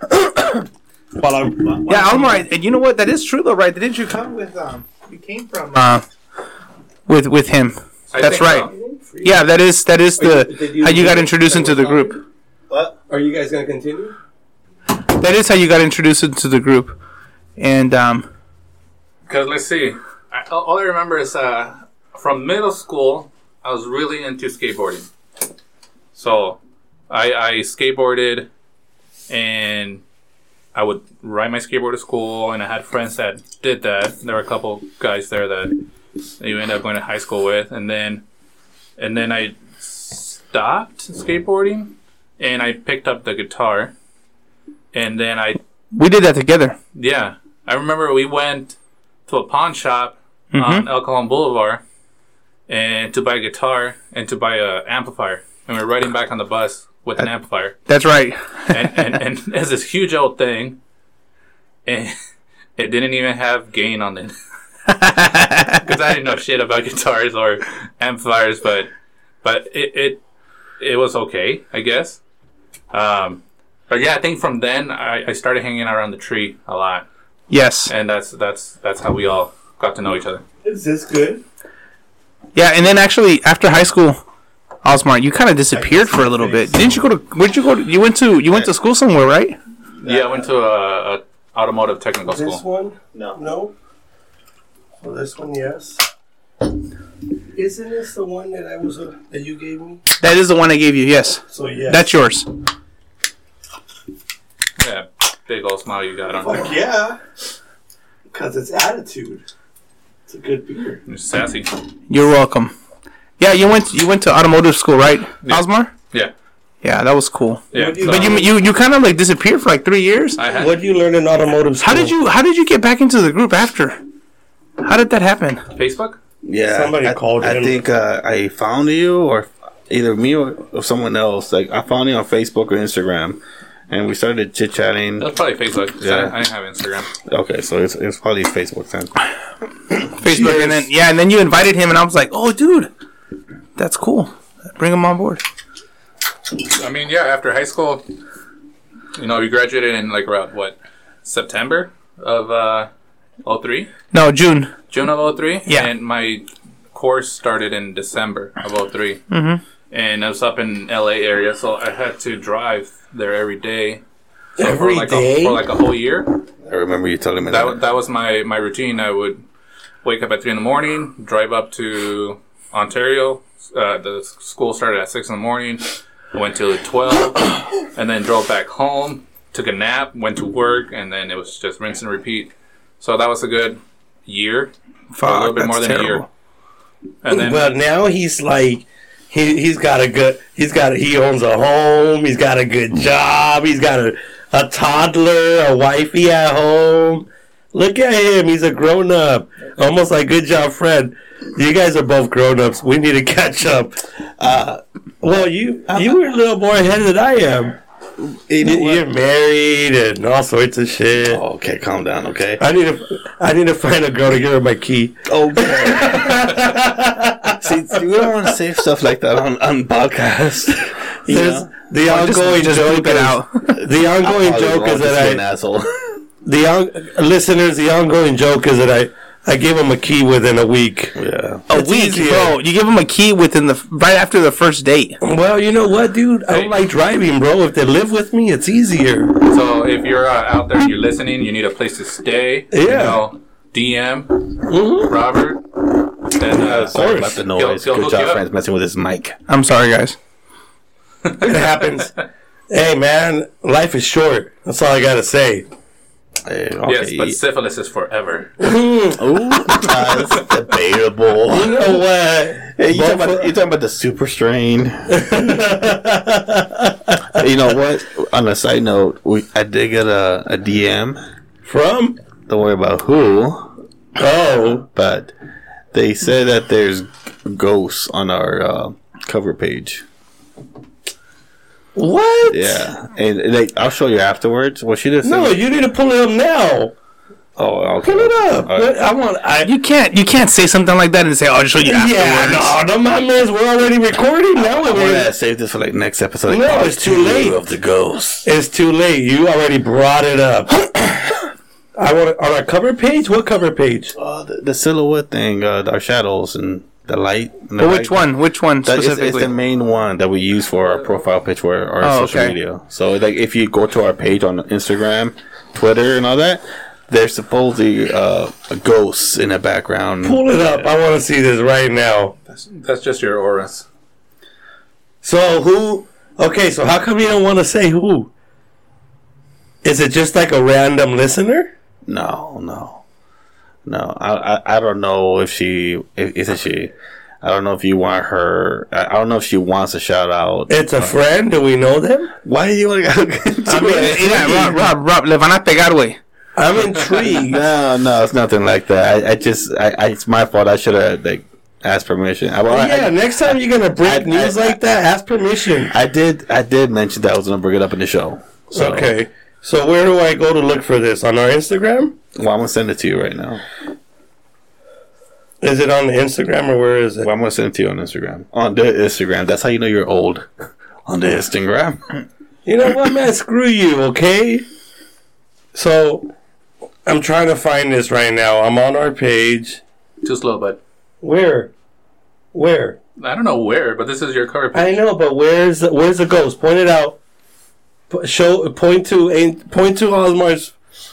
Speaker 4: Yeah, Almar, and you know what? That is true though, right? Didn't you come with you came from with him?
Speaker 5: I
Speaker 4: That's
Speaker 5: think
Speaker 4: right.
Speaker 5: so.
Speaker 4: Yeah, that is the how you got introduced into the group.
Speaker 1: What? Are you guys gonna continue?
Speaker 4: That is how you got introduced into the group. And
Speaker 5: Because let's see. All I remember is from middle school, I was really into skateboarding. So I skateboarded and I would ride my skateboard to school, and I had friends that did that. There were a couple guys there that you end up going to high school with, and then I stopped skateboarding, and I picked up the guitar, and then
Speaker 4: we did that together.
Speaker 5: I remember we went to a pawn shop on El Cajon Boulevard, and to buy a guitar and to buy an amplifier, and we were riding back on the bus with an amplifier.
Speaker 4: That's right.
Speaker 5: and there's this huge old thing, and it didn't even have gain on it because I didn't know shit about guitars or amplifiers, but it was okay, I guess. But yeah, I think from then I started hanging around the tree a lot,
Speaker 4: Yes.
Speaker 5: and that's how we all got to know each other.
Speaker 1: Is this good?
Speaker 4: Yeah, and then actually after high school, Osmar, you kind of disappeared for a little bit. Didn't you go to? Where'd you go? You went to school somewhere, right?
Speaker 5: Yeah, I went to a automotive technical
Speaker 1: This
Speaker 5: school.
Speaker 1: one? No. So this one, yes. Isn't this the one that that you gave me?
Speaker 4: That is the one I gave you. Yes,
Speaker 1: So yes.
Speaker 4: that's yours.
Speaker 5: Yeah, big old smile you got on.
Speaker 1: Fuck yeah. Because it's attitude. It's a good beer.
Speaker 5: You're sassy.
Speaker 4: You're welcome. Yeah, you went to automotive school, right, Osmar?
Speaker 5: Yeah.
Speaker 4: Yeah, that was cool.
Speaker 5: Yeah.
Speaker 1: Would you-
Speaker 4: But you kind of like disappeared for like 3 years.
Speaker 5: I had
Speaker 1: What do you learn in automotive school?
Speaker 4: How did you get back into the group after? How did that happen?
Speaker 5: Facebook.
Speaker 2: Yeah,
Speaker 1: Somebody called
Speaker 2: I
Speaker 1: him.
Speaker 2: think I found you, or either me or someone else. Like I found you on Facebook or Instagram, and we started chit chatting.
Speaker 5: That was probably Facebook. 'Cause
Speaker 2: Yeah.
Speaker 5: I didn't have Instagram.
Speaker 2: Okay, so it's probably Facebook then.
Speaker 4: Facebook, and then you invited him, and I was like, oh, dude, that's cool. Bring him on board.
Speaker 5: I mean, yeah. After high school, we graduated in like around September of 03?
Speaker 4: No, June.
Speaker 5: June of 03?
Speaker 4: Yeah.
Speaker 5: And my course started in December of 03.
Speaker 4: Mm-hmm.
Speaker 5: And I was up in LA area, so I had to drive there every day. So
Speaker 1: Every day?
Speaker 5: for like a whole year.
Speaker 2: I remember you telling me that.
Speaker 5: That was my routine. I would wake up at 3 in the morning, drive up to Ontario. The school started at 6 in the morning. I went till 12, and then drove back home, took a nap, went to work, and then it was just rinse and repeat. So that was a good year.
Speaker 4: Fuck,
Speaker 5: a little bit more
Speaker 4: that's
Speaker 5: than
Speaker 4: terrible.
Speaker 5: a year. And then
Speaker 1: But now he's He owns a home. He's got a good job. He's got a toddler, a wifey at home. Look at him. He's a grown up. Almost like Good Job Fred. You guys are both grown ups. We need to catch up. Well, you were a little more ahead than I am. You're married and all sorts of shit.
Speaker 2: Oh, okay, calm down, okay?
Speaker 1: I need to find a girl to give her my key.
Speaker 2: Okay. See, we don't want to say stuff like that on podcasts.
Speaker 1: The ongoing joke
Speaker 4: it out.
Speaker 1: The ongoing joke is that
Speaker 2: an asshole.
Speaker 1: Listeners, the ongoing joke is that I gave him a key within a week.
Speaker 2: Yeah.
Speaker 4: A week, bro. You give them a key right after the first date.
Speaker 1: Well, you know what, dude? I don't like driving, bro. If they live with me, it's easier.
Speaker 5: So if you're out there and you're listening, you need a place to stay.
Speaker 1: Yeah.
Speaker 5: You know, DM Robert. Then
Speaker 2: Sorry about the noise.
Speaker 5: he'll
Speaker 2: Good
Speaker 5: hook
Speaker 2: job,
Speaker 5: you up.
Speaker 2: friends, messing with his mic.
Speaker 4: I'm sorry, guys.
Speaker 1: It happens. Hey, man, life is short. That's all I gotta say.
Speaker 2: Hey, okay.
Speaker 5: Yes, but syphilis is forever.
Speaker 2: Ooh, that's debatable.
Speaker 1: You know what?
Speaker 2: Hey, you talking about the super strain? You know what? On a side note, I did get a DM.
Speaker 1: From?
Speaker 2: Don't worry about who.
Speaker 1: Oh.
Speaker 2: But they said that there's ghosts on our cover page.
Speaker 1: What?
Speaker 2: Yeah, and I'll show you afterwards. Well, she didn't.
Speaker 1: No, you need to pull it up now.
Speaker 2: Oh, okay.
Speaker 1: Pull it up.
Speaker 2: Right.
Speaker 4: You can't say something like that and say, "Oh, I'll show you afterwards."
Speaker 1: Yeah, no, my man, we're already recording now.
Speaker 2: I'm gonna save this for like next episode. Like,
Speaker 1: No, it's too late.
Speaker 2: Of the ghosts.
Speaker 1: It's too late. You already brought it up. I want on our cover page. What cover page?
Speaker 2: The silhouette thing, our shadows and the light. And
Speaker 4: But which one? Which one
Speaker 2: It's
Speaker 4: specifically?
Speaker 2: the main one that we use for our profile pitch for our social
Speaker 4: okay.
Speaker 2: media. So, like, if you go to our page on Instagram, Twitter, and all that, there's supposedly ghosts in the background.
Speaker 1: Pull it up. I want to see this right now.
Speaker 5: That's just your auras.
Speaker 1: So who? Okay, so how come you don't want to say who? Is it just like a random listener?
Speaker 2: No. I don't know if she. Isn't she? I don't know if you want her. I don't know if she wants a shout out.
Speaker 1: It's a friend. Do we know them?
Speaker 2: Why do you want to go?
Speaker 4: Rob, le van a pegar, güey.
Speaker 1: I'm intrigued.
Speaker 2: No, it's nothing like that. It's my fault. I should have asked permission.
Speaker 1: Next time you're gonna break news like that, ask permission.
Speaker 2: I did mention that I was gonna bring it up in the show. So,
Speaker 1: Okay. So where do I go to look for this? On our Instagram?
Speaker 2: well, I'm gonna send it to you right now.
Speaker 1: Is it on the Instagram or where is it?
Speaker 2: Well, I'm gonna send it to you on Instagram. On the Instagram. That's how you know you're old. On the Instagram.
Speaker 1: You know what, man? Screw you, okay? So, I'm trying to find this right now. I'm on our page.
Speaker 5: Too slow, bud.
Speaker 1: Where?
Speaker 5: I don't know where, but this is your cover
Speaker 1: I
Speaker 5: page.
Speaker 1: know, but where's the ghost? Point it out. Point to Osmar's.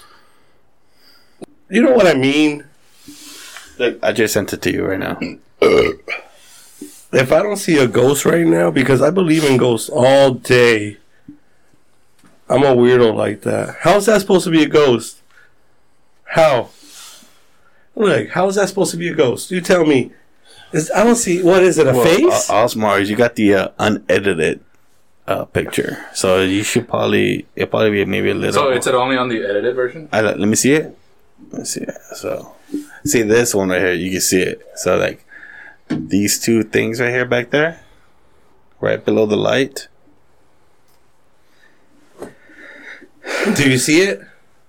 Speaker 1: You know what I mean?
Speaker 2: I just sent it to you right now.
Speaker 1: If I don't see a ghost right now, because I believe in ghosts all day, I'm a weirdo like that. How is that supposed to be a ghost? How? Look, how is that supposed to be a ghost? You tell me. I don't see. What is it? A face?
Speaker 2: Osmars, you got the unedited picture, so you should probably be maybe a little.
Speaker 5: So it's only on the edited version?
Speaker 2: Let me see it. Let's see it. So, see this one right here. You can see it. So, like these two things right here, back there, right below the light.
Speaker 1: Do you see it?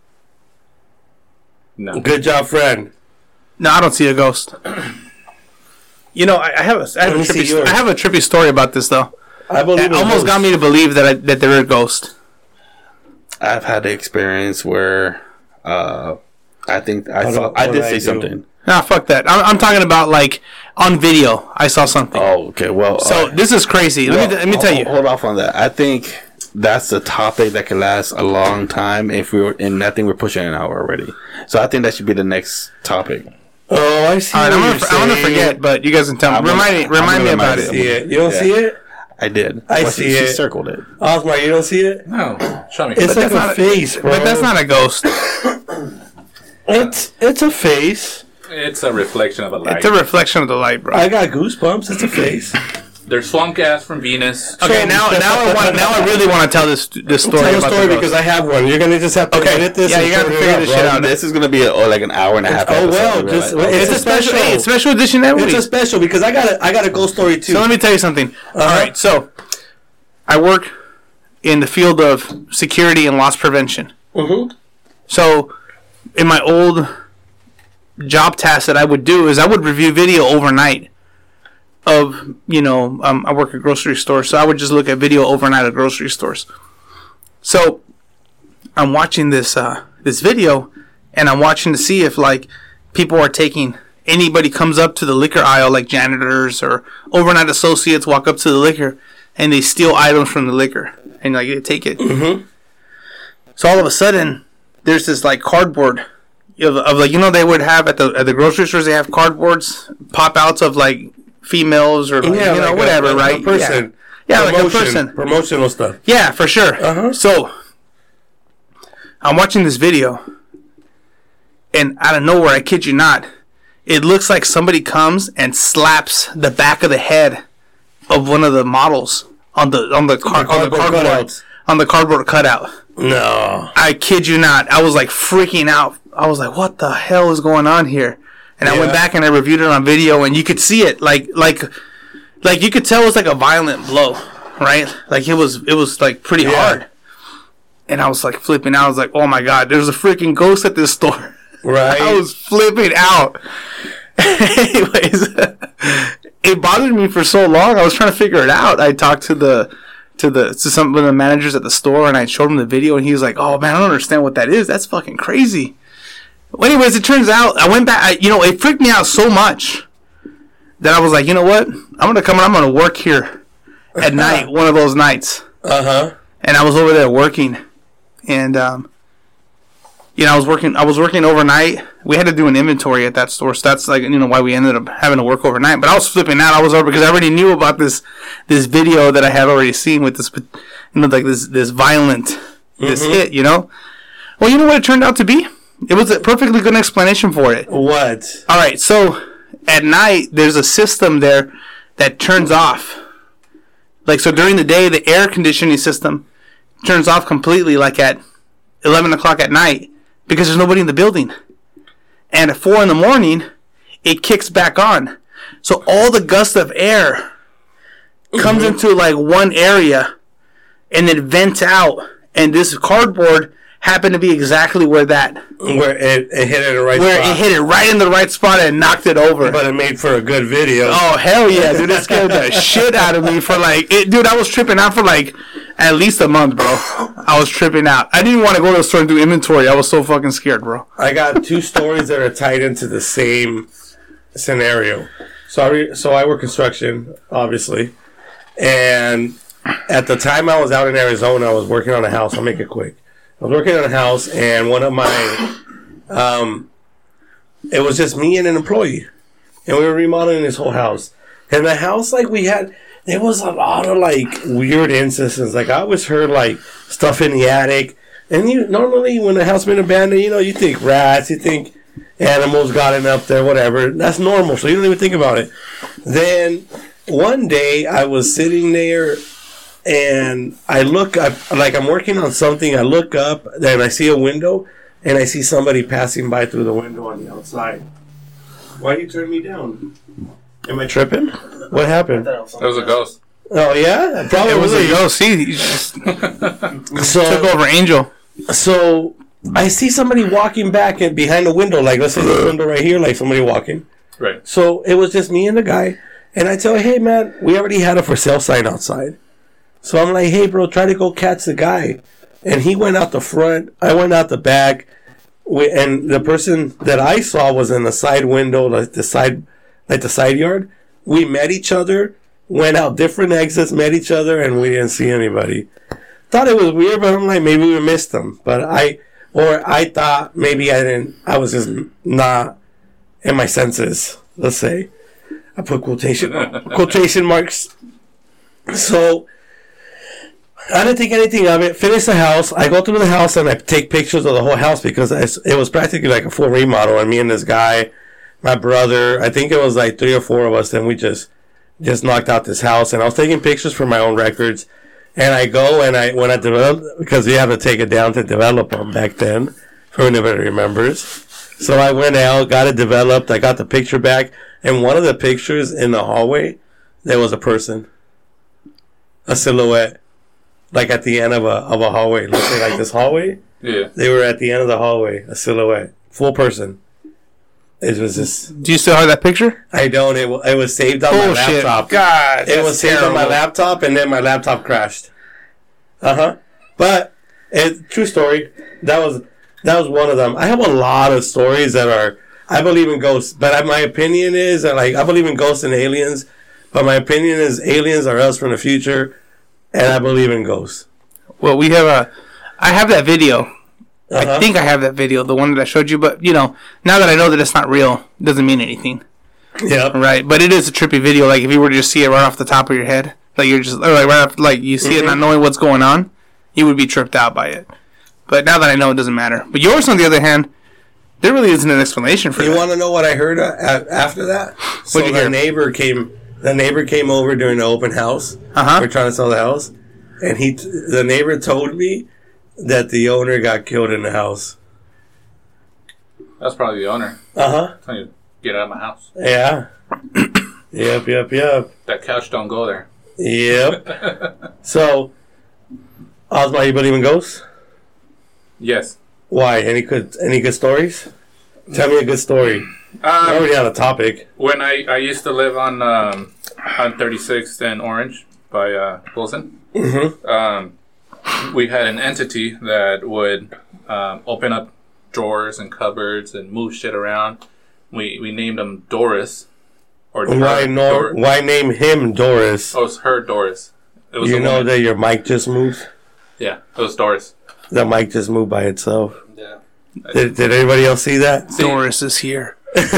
Speaker 5: No.
Speaker 1: Good job, friend.
Speaker 4: No, I don't see a ghost. You know, I have a trippy story about this though.
Speaker 1: I believe
Speaker 4: It almost got me to believe that there are a ghost.
Speaker 2: I've had the experience where I think I did say something.
Speaker 4: Nah, fuck that. I'm talking about like on video. I saw something.
Speaker 2: Oh, okay. Well,
Speaker 4: So this is crazy. Let me tell you.
Speaker 2: Hold off on that. I think that's a topic that could last a long time if we were in that thing. We're pushing an hour already. So I think that should be the next topic.
Speaker 1: Oh, I see.
Speaker 4: All right,
Speaker 1: what
Speaker 4: I'm gonna forget, but you guys can tell me. Remind me about it.
Speaker 1: See it? You don't see it?
Speaker 2: I did.
Speaker 1: I see
Speaker 2: She
Speaker 1: it.
Speaker 2: circled it.
Speaker 1: Osmar, you don't see it?
Speaker 5: No. Show me.
Speaker 1: It's like
Speaker 4: that's not
Speaker 1: a face, bro.
Speaker 4: But that's not a ghost.
Speaker 1: It's a face.
Speaker 5: It's a reflection of a light.
Speaker 4: It's a reflection of the light, bro.
Speaker 1: I got goosebumps. It's a face.
Speaker 5: There's swamp gas from Venus.
Speaker 4: Okay, now I really want to tell this story.
Speaker 1: Tell a
Speaker 4: about
Speaker 1: story
Speaker 4: the
Speaker 1: because
Speaker 4: ghost.
Speaker 1: I have one. You're gonna just have to edit this.
Speaker 4: Yeah,
Speaker 1: and
Speaker 4: you gotta
Speaker 1: sort it
Speaker 4: figure this
Speaker 1: bro.
Speaker 4: shit out.
Speaker 2: This is gonna be like an hour and a half.
Speaker 1: Oh well,
Speaker 2: episode,
Speaker 1: just
Speaker 2: right?
Speaker 1: it's a special.
Speaker 4: Hey, it's special edition that week.
Speaker 1: It's a special because I got a ghost story too.
Speaker 4: So let me tell you something. All right, so I work in the field of security and loss prevention.
Speaker 1: Mm-hmm.
Speaker 4: So in my old job task that I would do is I would review video overnight of, I work at grocery stores, so I would just look at video overnight at grocery stores. So I'm watching this video, and I'm watching to see if like people are taking. Anybody comes up to the liquor aisle, like janitors or overnight associates, walk up to the liquor and they steal items from the liquor and like they take it.
Speaker 1: Mm-hmm.
Speaker 4: So all of a sudden, there's this like cardboard of like they would have at the grocery stores. They have cardboards pop outs of like females or like,
Speaker 1: like
Speaker 4: whatever,
Speaker 1: a
Speaker 4: right?
Speaker 1: person.
Speaker 4: Yeah, like a person.
Speaker 1: Promotional stuff.
Speaker 4: Yeah, for sure.
Speaker 1: Uh-huh.
Speaker 4: So I'm watching this video, and out of nowhere, I kid you not, it looks like somebody comes and slaps the back of the head of one of the models on the cardboard cutout.
Speaker 1: No.
Speaker 4: I kid you not. I was like freaking out. I was like, "What the hell is going on here?" And I went back and I reviewed it on video, and you could see it like you could tell it was like a violent blow, right? Like it was like pretty hard. And I was like flipping out. I was like, "Oh my god, there's a freaking ghost at this store."
Speaker 1: Right.
Speaker 4: I was flipping out. Anyways, it bothered me for so long. I was trying to figure it out. I talked to some of the managers at the store, and I showed him the video, and he was like, "Oh man, I don't understand what that is. That's fucking crazy." Well, anyways, it turns out I went back. It freaked me out so much that I was like, "You know what? I'm gonna work here at night, one of those nights." And I was over there working, and I was working overnight. We had to do an inventory at that store, so that's like why we ended up having to work overnight. But I was flipping out. I was over because I already knew about this video that I had already seen with this, like this violent hit. Well, you know what it turned out to be? It was a perfectly good explanation for it.
Speaker 1: What?
Speaker 4: All right, so at night there's a system there that turns off. Like so during the day, the air conditioning system turns off completely, like at 11 o'clock at night, because there's nobody in the building. And at 4 in the morning, it kicks back on. So all the gust of air comes into like one area and then vents out. And this cardboard happened to be exactly where
Speaker 1: it hit it right
Speaker 4: where
Speaker 1: spot.
Speaker 4: it hit it right in the right spot and knocked it over.
Speaker 1: But it made for a good video.
Speaker 4: Oh hell yeah, dude! It scared the shit out of me for dude. I was tripping out for like at least a month, bro. I was tripping out. I didn't want to go to the store and do inventory. I was so fucking scared, bro.
Speaker 1: I got two stories that are tied into the same scenario. So I work construction, obviously, and at the time I was out in Arizona, I was working on a house. I'll make it quick. I was working on a house, and one of my, it was just me and an employee, and we were remodeling this whole house. And the house, there was a lot of weird instances. I always heard stuff in the attic, and normally when a house been abandoned, you think rats, you think animals got in up there, whatever. That's normal, so you don't even think about it. Then one day I was sitting there. And I'm working on something. I look up, and I see a window, and I see somebody passing by through the window on the outside. Why do you turn me down? Am I tripping? What happened?
Speaker 5: It was a ghost.
Speaker 1: Oh yeah, probably
Speaker 4: It was
Speaker 1: was
Speaker 4: a ghost. See, he just took over Angel.
Speaker 1: So I see somebody walking back and behind the window, let's say this window right here, somebody walking.
Speaker 5: Right.
Speaker 1: So it was just me and the guy, and I tell him, "Hey man, we already had a for sale sign outside." So I'm like, "Hey, bro, try to go catch the guy." And he went out the front. I went out the back. And the person that I saw was in the side window, the side yard. We met each other, went out different exits, met each other, and we didn't see anybody. Thought it was weird, but I'm like, maybe we missed them. But I thought maybe I was just not in my senses, let's say. I put quotation marks. So I didn't think anything of it. Finish the house. I go through the house and I take pictures of the whole house because it was practically like a full remodel. And me and this guy, my brother, I think it was 3 or 4 of us. Then we just knocked out this house, and I was taking pictures for my own records. And I go and when I develop, because you have to take it down to develop them back then, if anybody remembers. So I went out, got it developed. I got the picture back, and one of the pictures in the hallway, there was a person, a silhouette, like at the end of a hallway. Let's say like this hallway.
Speaker 5: Yeah.
Speaker 1: They were at the end of the hallway, a silhouette, full person. It was just.
Speaker 4: Do you still have that picture?
Speaker 1: I don't. It was saved on my laptop.
Speaker 4: God,
Speaker 1: It was saved on my laptop, and then my laptop crashed. But true story. That was one of them. I have a lot of stories that are. I believe in ghosts, but my opinion is that I believe in ghosts and aliens. But my opinion is aliens are us from the future, and I believe in ghosts.
Speaker 4: Well, I have that video. I think I have that video, the one that I showed you. But now that I know that it's not real, it doesn't mean anything.
Speaker 1: Yeah.
Speaker 4: Right, but it is a trippy video. Like if you were to just see it right off the top of your head, like you're just right after, like you see it not knowing what's going on, you would be tripped out by it. But now that I know, it doesn't matter. But yours, on the other hand, there really isn't an explanation for it.
Speaker 1: You want to know what I heard after that? So
Speaker 4: What'd you hear?
Speaker 1: The neighbor came over during the open house. We're trying to sell the house, and the neighbor told me that the owner got killed in the house.
Speaker 5: That's probably the owner.
Speaker 1: Telling
Speaker 5: you to get out of my house.
Speaker 1: Yeah. Yep.
Speaker 5: That couch don't go there.
Speaker 1: Yep. So, Osma, you believe in ghosts?
Speaker 5: Yes.
Speaker 1: Why? Any good stories? Tell me a good story. I already on a topic.
Speaker 5: When I used to live on 36th and Orange by Wilson. We had an entity that would open up drawers and cupboards and move shit around. We named him Doris. Or
Speaker 1: Why name him Doris?
Speaker 5: Oh, it was her Doris. It was
Speaker 1: you know that your mic just moved?
Speaker 5: Yeah, it was Doris.
Speaker 1: The mic just moved by itself.
Speaker 5: Yeah.
Speaker 1: Did anybody else see that?
Speaker 4: Doris is here.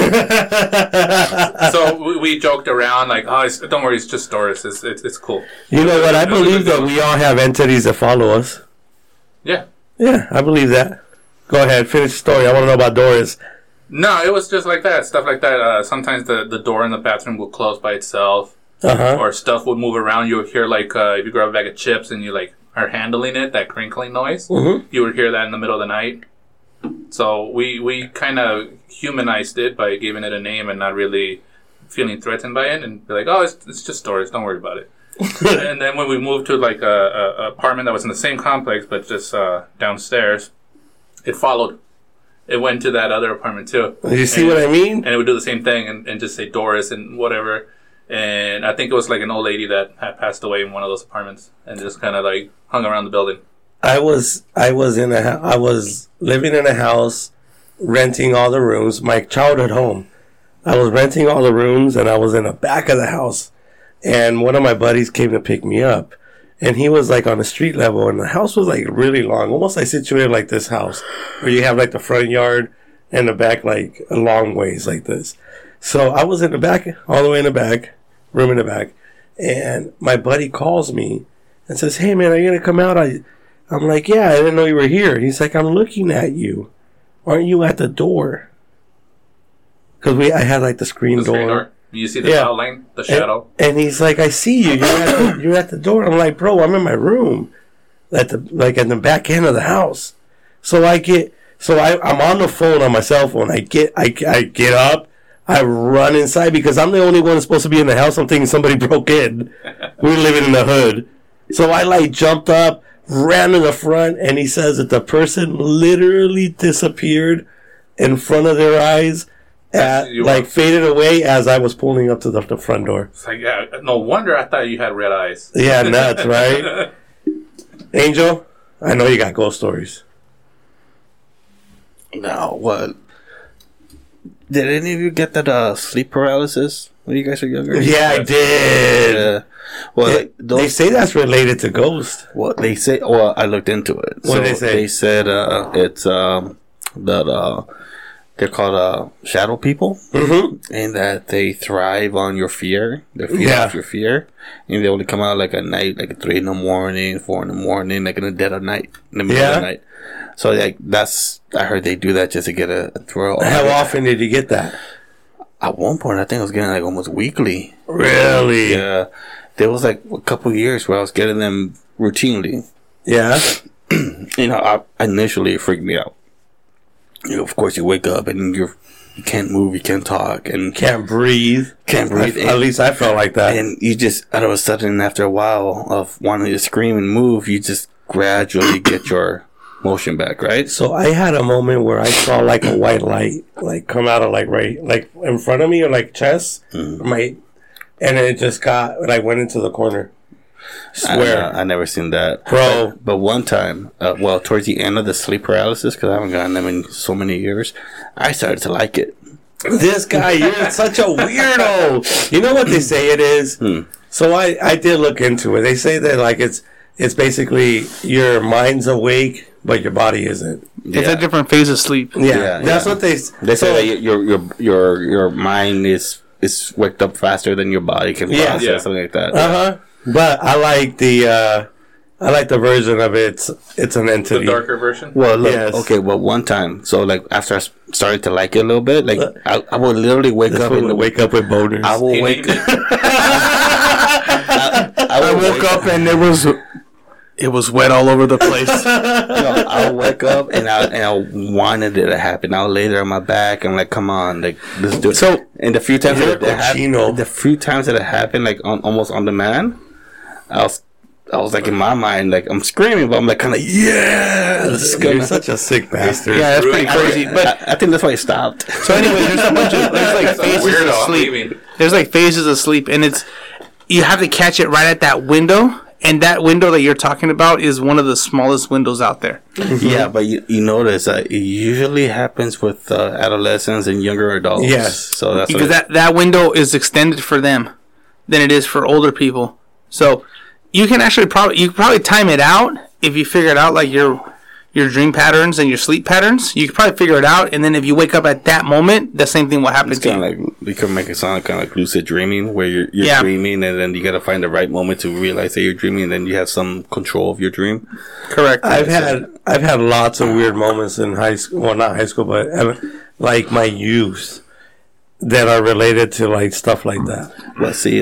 Speaker 5: So we joked around like, oh, don't worry, it's just Doris. It's cool.
Speaker 1: You know what? I believe that we all have entities that follow us.
Speaker 5: Yeah.
Speaker 1: Yeah, I believe that. Go ahead, finish the story. I want to know about Doris.
Speaker 5: No, it was just like that. Stuff like that. Sometimes the door in the bathroom will close by itself. Or stuff would move around. You would hear like if you grab a bag of chips and you like are handling it, that crinkling noise. You would hear that in the middle of the night. So we kind of humanized it by giving it a name and not really feeling threatened by it, and be like, oh, it's just Doris, don't worry about it. And then when we moved to like a apartment that was in the same complex but just downstairs, it followed. It went to that other apartment too.
Speaker 1: You see what I mean?
Speaker 5: And it would do the same thing and just say Doris and whatever. And I think it was like an old lady that had passed away in one of those apartments and just kind of like hung around the building.
Speaker 1: I was living in a house, renting all the rooms. My childhood home. I was renting all the rooms, and I was in the back of the house. And one of my buddies came to pick me up, and he was like on the street level, and the house was like really long, almost like situated like this house, where you have like the front yard and the back like a long ways like this. So I was in the back, all the way in the back, room in the back, and my buddy calls me and says, "Hey man, are you gonna come out?" I'm like, "Yeah, I didn't know you were here." He's like, "I'm looking at you. Aren't you at the door?" Because I had like the screen door.
Speaker 5: You see the outline, the shadow.
Speaker 1: And he's like, "I see you. You're at the door." I'm like, "Bro, I'm in my room, at the back end of the house." So I'm on the phone on my cell phone. I get up, I run inside because I'm the only one that's supposed to be in the house. I'm thinking somebody broke in. We're living in the hood, so I like jumped up, ran to the front, and he says that the person literally disappeared in front of their eyes, faded away as I was pulling up to the front door.
Speaker 5: It's like, yeah, no wonder I thought you had red eyes.
Speaker 1: Yeah, nuts, right? Angel, I know you got ghost stories.
Speaker 2: No, what? Did any of you get that sleep paralysis when you guys were younger?
Speaker 1: Yeah, I did.
Speaker 2: Yeah. Well,
Speaker 1: they say that's related to ghosts.
Speaker 2: What they say? Well, I looked into it.
Speaker 1: What did they say?
Speaker 2: They said it's that they're called shadow people, and that they thrive on your fear. They feed off your fear, and they only come out like at night, like at 3 in the morning, 4 in the morning, like in the dead of night, in the middle of the night. So like I heard they do that just to get a thrill.
Speaker 1: How often did you get that?
Speaker 2: at one point, I think I was getting like almost weekly.
Speaker 1: Really?
Speaker 2: Yeah. There was like a couple of years where I was getting them routinely.
Speaker 1: Yeah.
Speaker 2: Initially it freaked me out. Of course, you wake up and you can't move, you can't talk, and
Speaker 1: Can't breathe. At least I felt like that.
Speaker 2: And you just, all of a sudden, after a while of wanting to scream and move, you just gradually get your motion back, right?
Speaker 1: So I had a moment where I saw like a white light, like come out of like right, like in front of me or like chest, and it just got like went into the corner. Swear,
Speaker 2: I never seen that,
Speaker 1: bro.
Speaker 2: But one time, towards the end of the sleep paralysis, because I haven't gotten them in so many years, I started to like it.
Speaker 1: This guy, you're such a weirdo. You know what they say it is? So I did look into it. They say that like it's basically your mind's awake, but your body isn't.
Speaker 4: It's a different phase of sleep.
Speaker 1: Yeah, that's what they
Speaker 2: say. That your mind is waked up faster than your body can process, something like that.
Speaker 1: But I like the version of it. It's an entity.
Speaker 5: The darker version?
Speaker 2: Well, look, okay, well, one time, so like after I started to like it a little bit, like I would literally wake up with
Speaker 1: boners.
Speaker 2: I will wake up.
Speaker 4: I woke up and it was wet all over the place.
Speaker 2: I'll wake up and I wanted it to happen. I'll lay there on my back. I'm like, come on, like let's do it. So, and the few times that it happened, like almost on demand, I was like in my mind, like I'm screaming, but I'm like kind of
Speaker 1: You're such a sick bastard.
Speaker 4: Yeah, that's pretty crazy. But
Speaker 2: I think that's why it stopped.
Speaker 4: So anyway, there's like phases of sleep. There's like phases of sleep, and you have to catch it right at that window. And that window that you're talking about is one of the smallest windows out there.
Speaker 2: Yeah, but you notice that it usually happens with adolescents and younger adults.
Speaker 1: Yes.
Speaker 2: So that's
Speaker 4: because that window is extended for them than it is for older people. So you can actually probably time it out if you figure it out, like your dream patterns and your sleep patterns. You can probably figure it out, and then if you wake up at that moment, the same thing will happen to you.
Speaker 2: Like, we can make it sound kind of like lucid dreaming, where you're dreaming, and then you got to find the right moment to realize that you're dreaming, and then you have some control of your dream.
Speaker 4: Correct.
Speaker 1: I've had lots of weird moments in high school. Well, not high school, but like my youth that are related to like stuff like that.
Speaker 2: Let's see,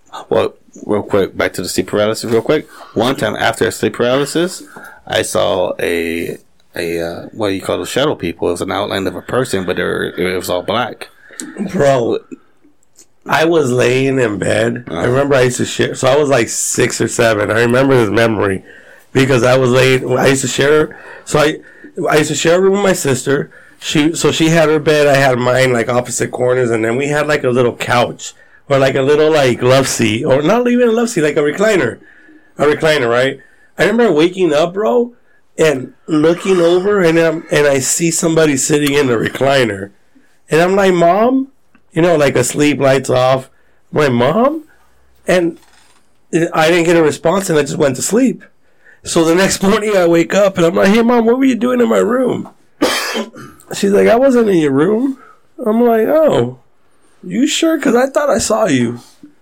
Speaker 2: real quick, back to the sleep paralysis. Real quick, one time after a sleep paralysis, I saw a what do you call those shadow people? It was an outline of a person, but it was all black.
Speaker 1: Bro, I was laying in bed. I remember I used to share. So I was like 6 or 7. I remember this memory because I was laying. I used to share. So I used to share a room with my sister. She had her bed. I had mine, like opposite corners, and then we had like a little couch or like a little like love seat, or not even a love seat, like a recliner, right? I remember waking up, bro, and looking over, and I see somebody sitting in the recliner, and I'm like, Mom, like asleep, lights off. I'm like, Mom, and I didn't get a response, and I just went to sleep. So the next morning, I wake up, and I'm like, Hey, Mom, what were you doing in my room? She's like, I wasn't in your room. I'm like, Oh, you sure? Because I thought I saw you.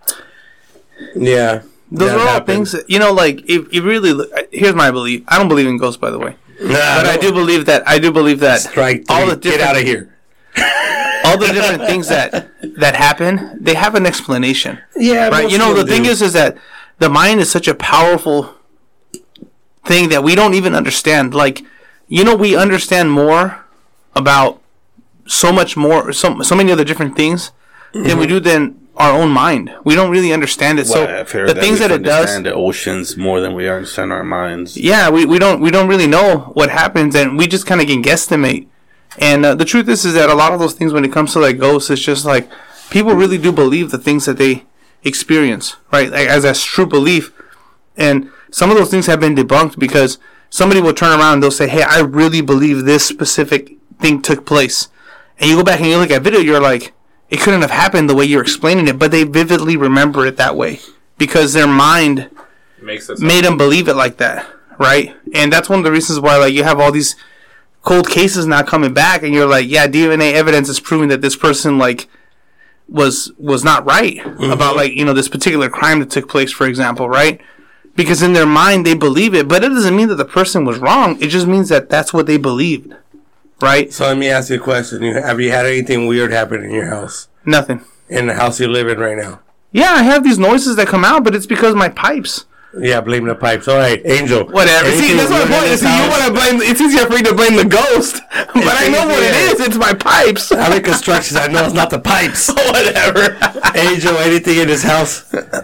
Speaker 1: Yeah.
Speaker 4: Those are all things that, like, if you really here's my belief. I don't believe in ghosts, by the way. But I do believe that
Speaker 1: Strike three.
Speaker 4: all the different,
Speaker 1: get out of here.
Speaker 4: All the different things that happen, they have an explanation.
Speaker 1: Yeah,
Speaker 4: right. The thing is that the mind is such a powerful thing that we don't even understand. Like, we understand more about so much more, so many other different things than we do than our own mind. We don't really understand it. So the things that it does,
Speaker 2: understand the oceans more than we understand our minds.
Speaker 4: Yeah, we don't really know what happens, and we just kind of can guesstimate. And the truth is that a lot of those things, when it comes to like ghosts, it's just like people really do believe the things that they experience, right? Like, as a true belief. And some of those things have been debunked because somebody will turn around and they'll say, "Hey, I really believe this specific thing took place." And you go back and you look at video, you're like, it couldn't have happened the way you're explaining it, but they vividly remember it that way because their mind made them believe it like that, right? And that's one of the reasons why, like, you have all these cold cases now coming back, and you're like, yeah, DNA evidence is proving that this person, like, was not right about, like, this particular crime that took place, for example, right? Because in their mind they believe it, but it doesn't mean that the person was wrong. It just means that that's what they believed. Right?
Speaker 1: So let me ask you a question. Have you had anything weird happen in your house?
Speaker 4: Nothing.
Speaker 1: in the house you live in right now?
Speaker 4: Yeah, I have these noises that come out, but it's because my pipes.
Speaker 1: Yeah, blame the pipes. All right, Angel.
Speaker 4: Whatever. See,
Speaker 1: anything
Speaker 4: that's my
Speaker 1: weird in
Speaker 4: point.
Speaker 1: this
Speaker 4: See, you
Speaker 1: house?
Speaker 4: want to blame. It's easier for you to blame the ghost, but I know what it is. It's my pipes.
Speaker 1: I make constructions. I know it's not the pipes.
Speaker 4: Whatever.
Speaker 1: Angel, anything in this house?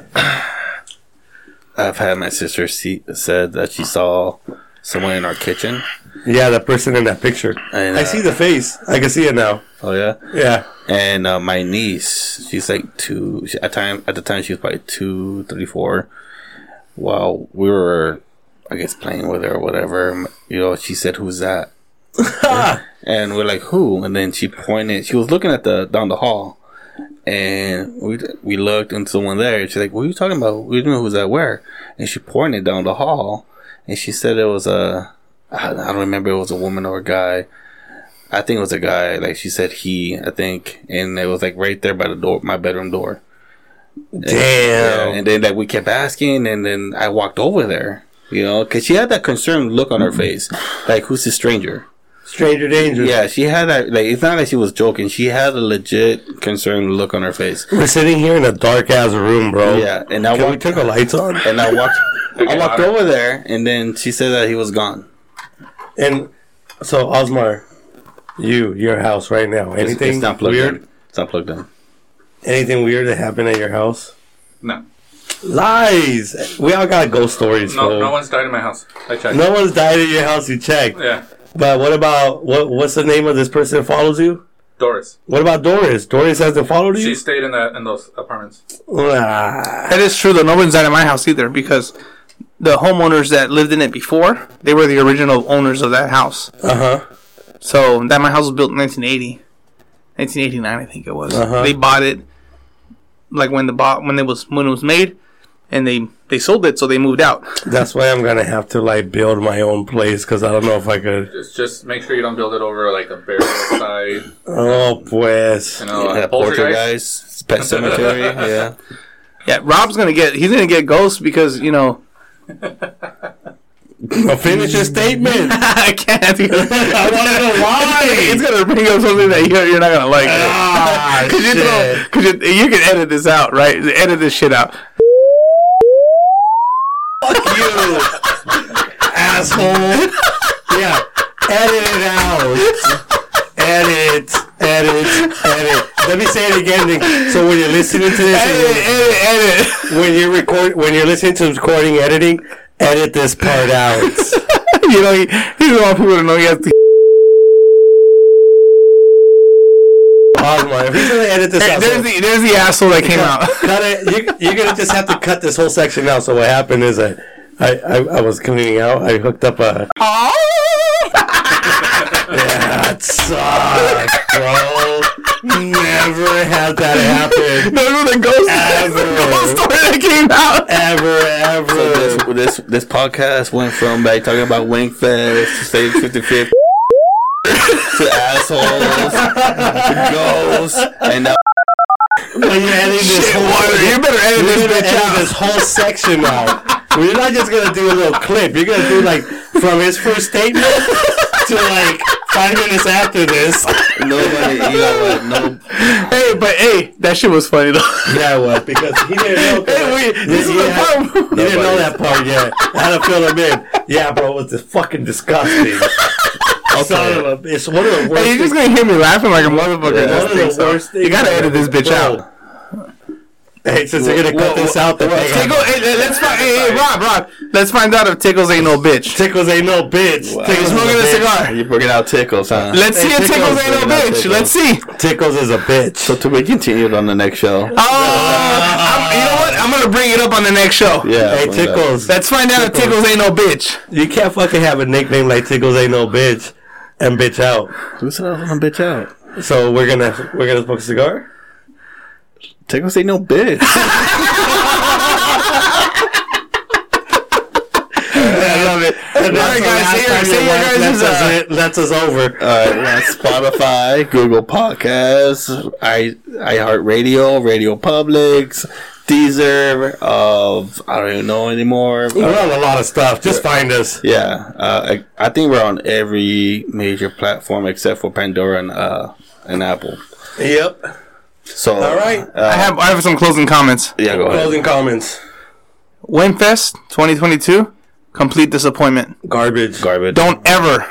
Speaker 2: I've had my sister said that she saw someone in our kitchen.
Speaker 1: Yeah, the person in that picture.
Speaker 2: And,
Speaker 1: I see the face. I can see it now.
Speaker 2: Oh yeah.
Speaker 1: Yeah.
Speaker 2: And my niece, she's like 2. At the time, she was probably 2, 3, 4. While we were, I guess, playing with her or whatever, she said, "Who's that?" And we're like, "Who?" And then she pointed. She was looking at down the hall, and we looked and someone there. She's like, "What are you talking about? We didn't know who's that where?" And she pointed down the hall, and she said it was I don't remember if it was a woman or a guy. I think it was a guy. Like she said, I think, and it was like right there by the door, my bedroom door.
Speaker 1: Damn.
Speaker 2: And then we kept asking, and then I walked over there, because she had that concerned look on her face, like, who's this stranger?
Speaker 1: Stranger danger.
Speaker 2: Yeah, she had that. Like, it's not like she was joking. She had a legit concerned look on her face.
Speaker 1: We're sitting here in a dark ass room, bro.
Speaker 2: Yeah, and
Speaker 1: Can we turn the lights on?
Speaker 2: And I walked over there, and then she said that he was gone.
Speaker 1: And so, Osmar, your house right now. Anything
Speaker 2: it's not plugged
Speaker 1: weird?
Speaker 2: in. It's not plugged in.
Speaker 1: Anything weird that happened at your house?
Speaker 5: No.
Speaker 1: Lies. We all got ghost stories.
Speaker 5: No one's died in my house. I checked.
Speaker 1: No one's died at your house. You checked.
Speaker 5: Yeah.
Speaker 1: But what about what's the name of this person that follows you?
Speaker 5: Doris.
Speaker 1: What about Doris? Doris hasn't followed you.
Speaker 5: She stayed in those apartments.
Speaker 1: Ah.
Speaker 4: That is true, though. No one's died at my house either, because the homeowners that lived in it before, they were the original owners of that house. So my house was built in 1980, 1989, I think it was. They bought it like when it was made, and they sold it, so they moved out.
Speaker 1: That's why I'm gonna have to build my own place, because I don't know if I could.
Speaker 5: Just make sure you don't build it over like a burial site.
Speaker 1: Oh, pues.
Speaker 2: Poltergeist, Pet Cemetery. Yeah.
Speaker 4: Yeah, Rob's gonna get ghosts because
Speaker 1: Finish your statement.
Speaker 4: I can't.
Speaker 1: I want to know why.
Speaker 4: It's gonna bring up something that you're not gonna like. Because you can edit this out, right? Edit this shit out.
Speaker 1: Fuck you, asshole. Yeah, edit it out. Edit. Let me say it again. So when you're listening to this,
Speaker 4: Edit.
Speaker 1: when you're listening to recording, editing, edit this part out.
Speaker 4: He's the one people to know he has to.
Speaker 1: Osmar, if he's gonna edit this out,
Speaker 4: There's the asshole that came out.
Speaker 1: cut it. You're gonna just have to cut this whole section out. So what happened is I was cleaning out. I hooked up a. Yeah, it sucks, bro. Never had that happen.
Speaker 4: Those were the ghost story that came out.
Speaker 1: Ever.
Speaker 2: So this podcast went from talking about Winkfest to Stage 55th to assholes to ghosts, and now
Speaker 1: When you're editing this
Speaker 4: You better edit this bitch out.
Speaker 1: this whole section out. We're not just gonna do a little clip. You're gonna do from his first statement to 5 minutes after this.
Speaker 2: nobody, no.
Speaker 4: Hey, that shit was funny though.
Speaker 1: Yeah, what? Because he didn't know.
Speaker 4: This is the part.
Speaker 1: He didn't know that part yet. I had to fill him in. Yeah, bro, it was fucking disgusting. Son of a bitch. One of the worst.
Speaker 4: Hey, you're just gonna hear me laughing like a motherfucker.
Speaker 1: One of the worst things.
Speaker 4: You gotta edit this bitch out.
Speaker 1: Hey, since you're gonna cut this out, then
Speaker 4: Let's find. Hey, Rob. Let's find out if Tickles ain't no bitch.
Speaker 1: Tickles ain't no bitch.
Speaker 2: Wow.
Speaker 1: Tickles
Speaker 4: Smoking
Speaker 1: is
Speaker 4: a
Speaker 1: bitch.
Speaker 4: cigar.
Speaker 2: You're bringing out Tickles, huh?
Speaker 4: Let's see if Tickles ain't no
Speaker 2: bringing out
Speaker 4: bitch.
Speaker 2: Tickles.
Speaker 4: Let's see.
Speaker 1: Tickles is a bitch.
Speaker 2: So to be continued on the next show.
Speaker 4: You know what? I'm gonna bring it up on the next show.
Speaker 2: Yeah.
Speaker 1: Hey, Tickles.
Speaker 4: Let's find out if Tickles ain't no bitch.
Speaker 1: You can't fucking have a nickname like Tickles ain't no bitch and bitch out.
Speaker 2: Who said I was gonna bitch out?
Speaker 1: So we're gonna smoke a cigar?
Speaker 2: Tickles ain't no bitch.
Speaker 4: I love it. All right, guys. Say your guys'
Speaker 1: That's us over.
Speaker 2: Alright, we're on Spotify, Google Podcasts, iHeartRadio, Radio Publix, Deezer, I don't even know anymore.
Speaker 1: We're on a lot of stuff. Just find us.
Speaker 2: Yeah, I think we're on every major platform except for Pandora and Apple.
Speaker 1: Yep.
Speaker 2: So,
Speaker 1: All right.
Speaker 4: I have some closing comments.
Speaker 2: Yeah, go ahead.
Speaker 1: Closing comments.
Speaker 4: Winfest 2022, complete disappointment.
Speaker 1: Garbage.
Speaker 4: Don't ever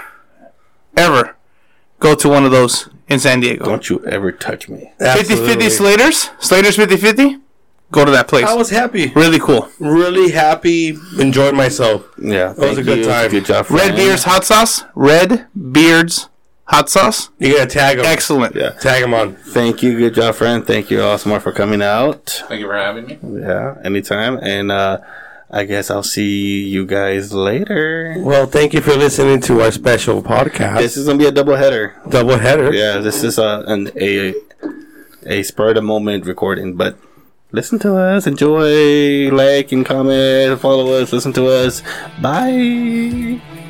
Speaker 4: go to one of those in San Diego.
Speaker 2: Don't you ever touch me.
Speaker 4: 50-50 Slater's 50-50, go to that place.
Speaker 1: I was happy.
Speaker 4: Really cool.
Speaker 1: Really happy. Enjoyed myself.
Speaker 2: Yeah,
Speaker 1: That was a good time.
Speaker 2: Good job,
Speaker 4: Red
Speaker 2: friend.
Speaker 4: Beard's hot sauce. Red Beard's hot sauce.
Speaker 1: You gotta tag them.
Speaker 4: Excellent.
Speaker 2: Yeah.
Speaker 1: Tag them on.
Speaker 2: Thank you, good job, friend. Thank you, Osmar, for coming out.
Speaker 5: Thank you for having me.
Speaker 2: Yeah, anytime. And I guess I'll see you guys later.
Speaker 1: Well, thank you for listening to our special podcast.
Speaker 2: This is gonna be a double header.
Speaker 1: Double header.
Speaker 2: Yeah, this is a spur of the moment recording, but listen to us, enjoy, like and comment, follow us, listen to us. Bye.